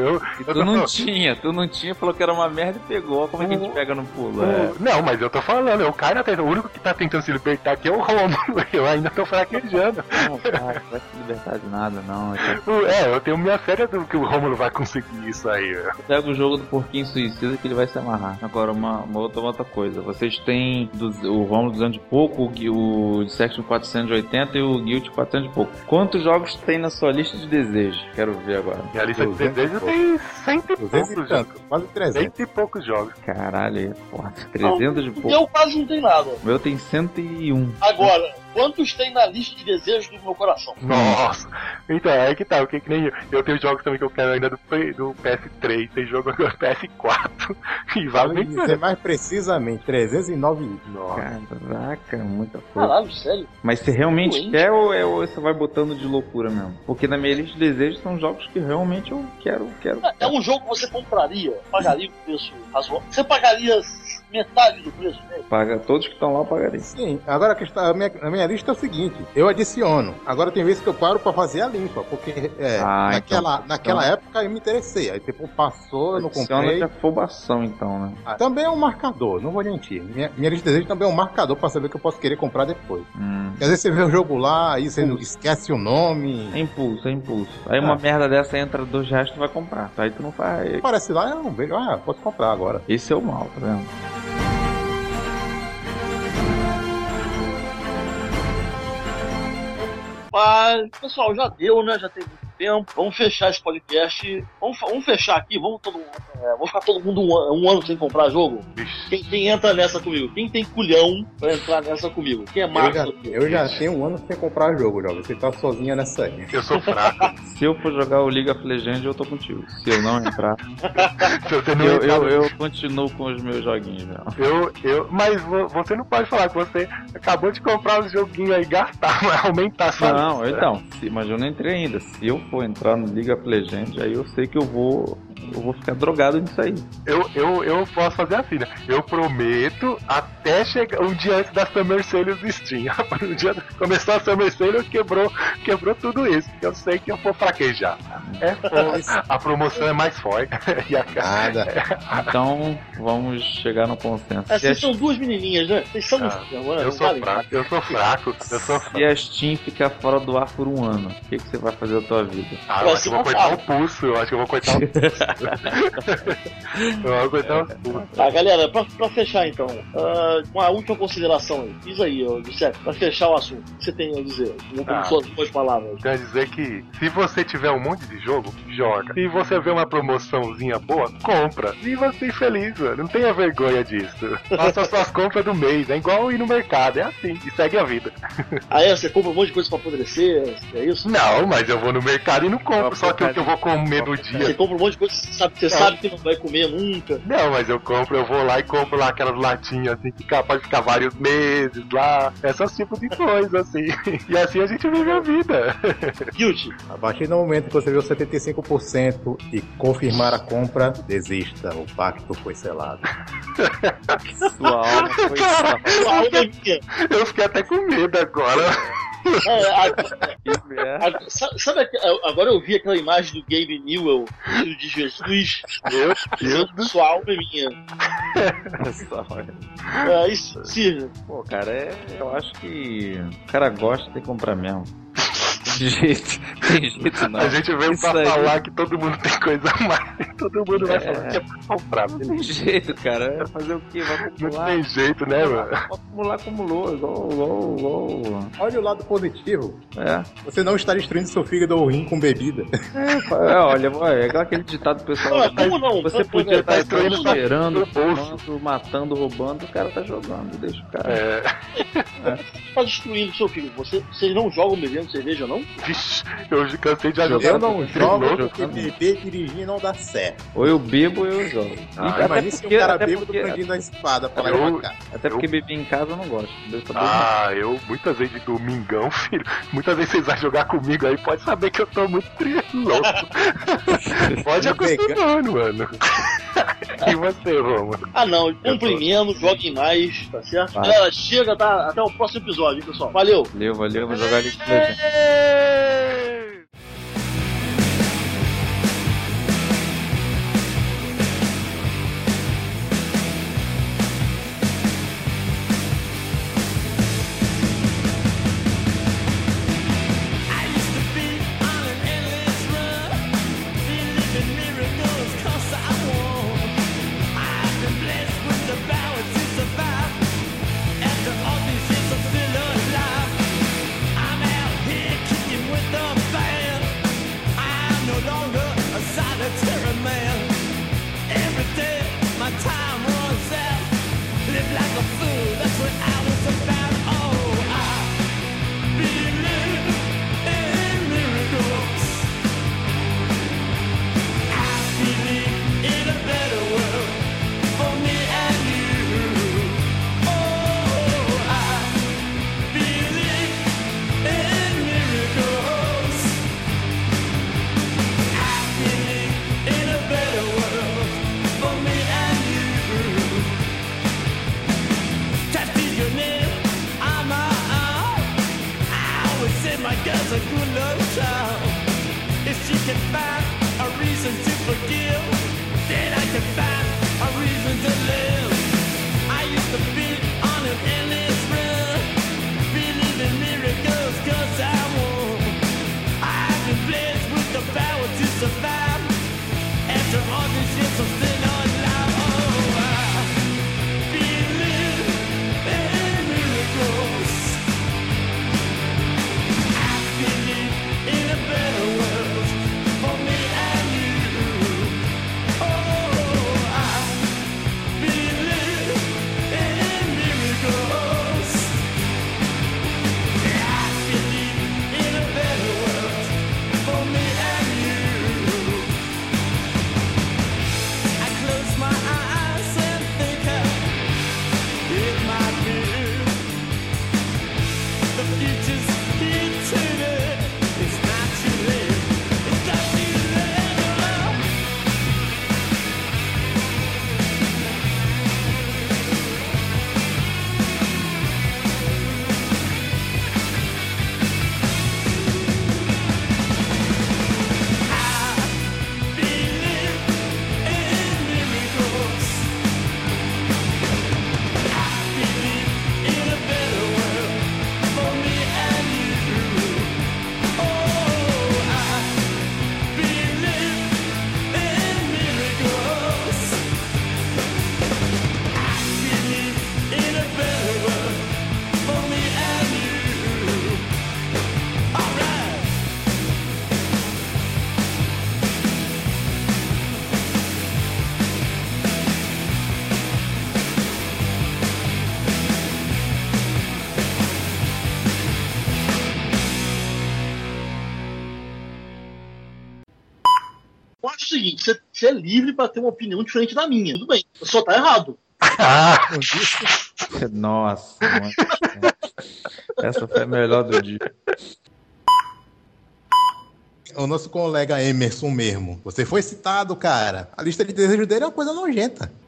Tu não tinha, falou que era uma merda e pegou. Como é que a gente pega no pulo? Não, mas eu tô falando, eu caio na tentação. O único que tá tentando se libertar aqui é o Romulo. Eu ainda tô fraquejando. Não, cara, não vai se libertar de nada, não. Eu tenho minha fé do que o Romulo vai conseguir isso aí. Pega o jogo do Porquinho Suicida que ele vai se amarrar. Agora, uma outra coisa. Vocês têm o Romulo 200 e pouco, o Section 480 e o Guild 400 e pouco. Quantos jogos tem na sua lista de desejos? Quero ver agora. Minha lista de desejos tem 100 e poucos jogos. Quase 300. 100 e poucos jogos. Caralho, porra, 300 e pouco. Eu quase não tenho nada. O meu tem 101. Agora, quantos tem na lista de desejos do meu coração? Nossa! Então, aí que tá, que nem eu tenho jogos também que eu quero ainda do PS3, tem jogo agora do PS4. E vale dizer mais precisamente, 309. Caraca, muita coisa. Caralho, sério? Mas você realmente quer ou você vai botando de loucura mesmo? Porque na minha lista de desejos são jogos que realmente eu quero. É um jogo que você compraria, pagaria o preço razoável. Você pagaria metade do preço mesmo? Paga, todos que estão lá pagariam. Sim, agora a minha minha lista é o seguinte, eu adiciono. Agora tem vezes que eu paro pra fazer a limpa, porque naquela época eu me interessei. Aí tipo, passou, eu não comprei. De afobação, então, né? Também é um marcador, não vou mentir. Minha lista de desejo também é um marcador pra saber que eu posso querer comprar depois. Às vezes você vê o jogo lá, aí você esquece o nome. É impulso. Aí uma merda dessa entra R$2, tu vai comprar. Aí tu não faz. Aparece lá, eu não vejo, posso comprar agora. Esse é o mal, tá vendo? Mas, pessoal, já deu, né? Já tem muito tempo. Vamos fechar esse podcast. Vamos fechar aqui. Vamos ficar todo mundo um ano sem comprar jogo? Quem entra nessa comigo? Quem tem culhão pra entrar nessa comigo? Quem é Marcos? Eu já tenho um ano sem comprar jogo, Jovem. Você tá sozinha nessa aí. Eu sou fraco. Se eu for jogar o League of Legends, eu tô contigo. Se eu não entrar, Se você não eu continuo com os meus joguinhos. Não. Mas você não pode falar que você acabou de comprar os joguinhos aí, gastar, mas aumentar sua Não, lista. então, mas eu não entrei ainda. Se eu for entrar no League of Legends, aí eu sei que eu vou ficar drogado nisso aí. Eu posso fazer assim, né? Eu prometo até chegar um dia antes da Summer Sale do Steam. No dia que começou a Summer Sale, quebrou tudo isso. Eu sei que eu vou fraquejar. A promoção é mais forte. E a Nada. Então, vamos chegar no consenso. Vocês são duas menininhas, né? Vocês são... Eu sou fraco. Se a Steam ficar fora do ar por um ano, o que você vai fazer da tua vida? Eu acho que eu vou cortar o pulso. Eu vou cortar o pulso. Tá, galera, pra fechar então, com a última consideração aí. Diz aí, Giuseppe, pra fechar o assunto. O que você tem a dizer? Com suas duas palavras. Quer dizer que se você tiver um monte de jogo, joga. Se você vê uma promoçãozinha boa, compra. Viva assim feliz, mano. Não tenha vergonha disso. Faça suas compras do mês. É igual ir no mercado. É assim. E segue a vida. Você compra um monte de coisa pra apodrecer? É isso? Não, mas eu vou no mercado e não compro. Só que o que eu vou comer no dia. Você compra um monte de coisa que você sabe que não vai comer nunca. Não, mas eu vou lá e compro lá aquelas latinhas assim, que pode ficar vários meses lá. Esses tipos de coisa, assim. E assim a gente vive a vida. Guilty. A partir do momento que você viu 75% e confirmar a compra, desista. O pacto foi selado. Sua alma foi Eu fiquei até com medo agora. Sabe, agora eu vi aquela imagem do Gabe Newell, filho de Jesus. Meu Deus do Sua alma é minha. Isso, sim. Pô, cara, eu acho que o cara gosta de comprar mesmo. Tem jeito não. A gente veio Isso pra aí. falar que todo mundo tem coisa a mais. Todo mundo vai falar que é pra comprar. Não tem jeito, cara. Vai fazer o quê? Vai acumular. Não tem jeito, né, mano? Acumulou. Igual. Olha o lado positivo. É. Você não está destruindo seu fígado ou rim com bebida. Olha, é aquele ditado pessoal. Como não? Você podia estar destruindo cheirando, bolso, fumando, matando, roubando, o cara tá jogando. Deixa o cara. Você tá destruindo seu filho. Vocês não jogam bebendo cerveja, não? Vixe, eu cansei de ajudar. Eu não jogo jogando. porque beber e dirigir não dá certo. Ou eu bebo ou eu jogo. Imagina se um cara bêbado pedindo a espada pra lá e pra cá. Até porque beber em casa eu não gosto. Eu muitas vezes de domingão, filho. Muitas vezes vocês vão jogar comigo aí, pode saber que eu tô muito louco. Pode acostumando, mano. E você, Roma? Não, compre menos, joguem mais, tá certo? Galera, chega, tá? Até o próximo episódio, hein, pessoal. Valeu! Valeu, vou jogar ali com você. After all these years, I'm still alive. I'm out here kicking say my girl's a good love child. If she can find a reason to forgive, then I can find a reason to live. I used to be on an endless run, believe in miracles 'cause I won. I've been blessed with the power to survive. After all these years I'm still alive. Oh, I believe in miracles. I believe in a better world for me and you. Oh, I believe in miracles. I believe in a better world for me and you. I close my eyes and think how it might be. The future's eternal. It's not too late. It's not too late. I believe in miracles. I believe in a better world for me and you. Oh, I believe in miracles. I believe in a better world for me and you. All right. Eu acho o seguinte, você é livre pra ter uma opinião diferente da minha. Tudo bem, só tá errado. Nossa, mano. Essa foi a melhor do dia. O nosso colega Emerson mesmo. Você foi citado, cara. A lista de desejos dele é uma coisa nojenta.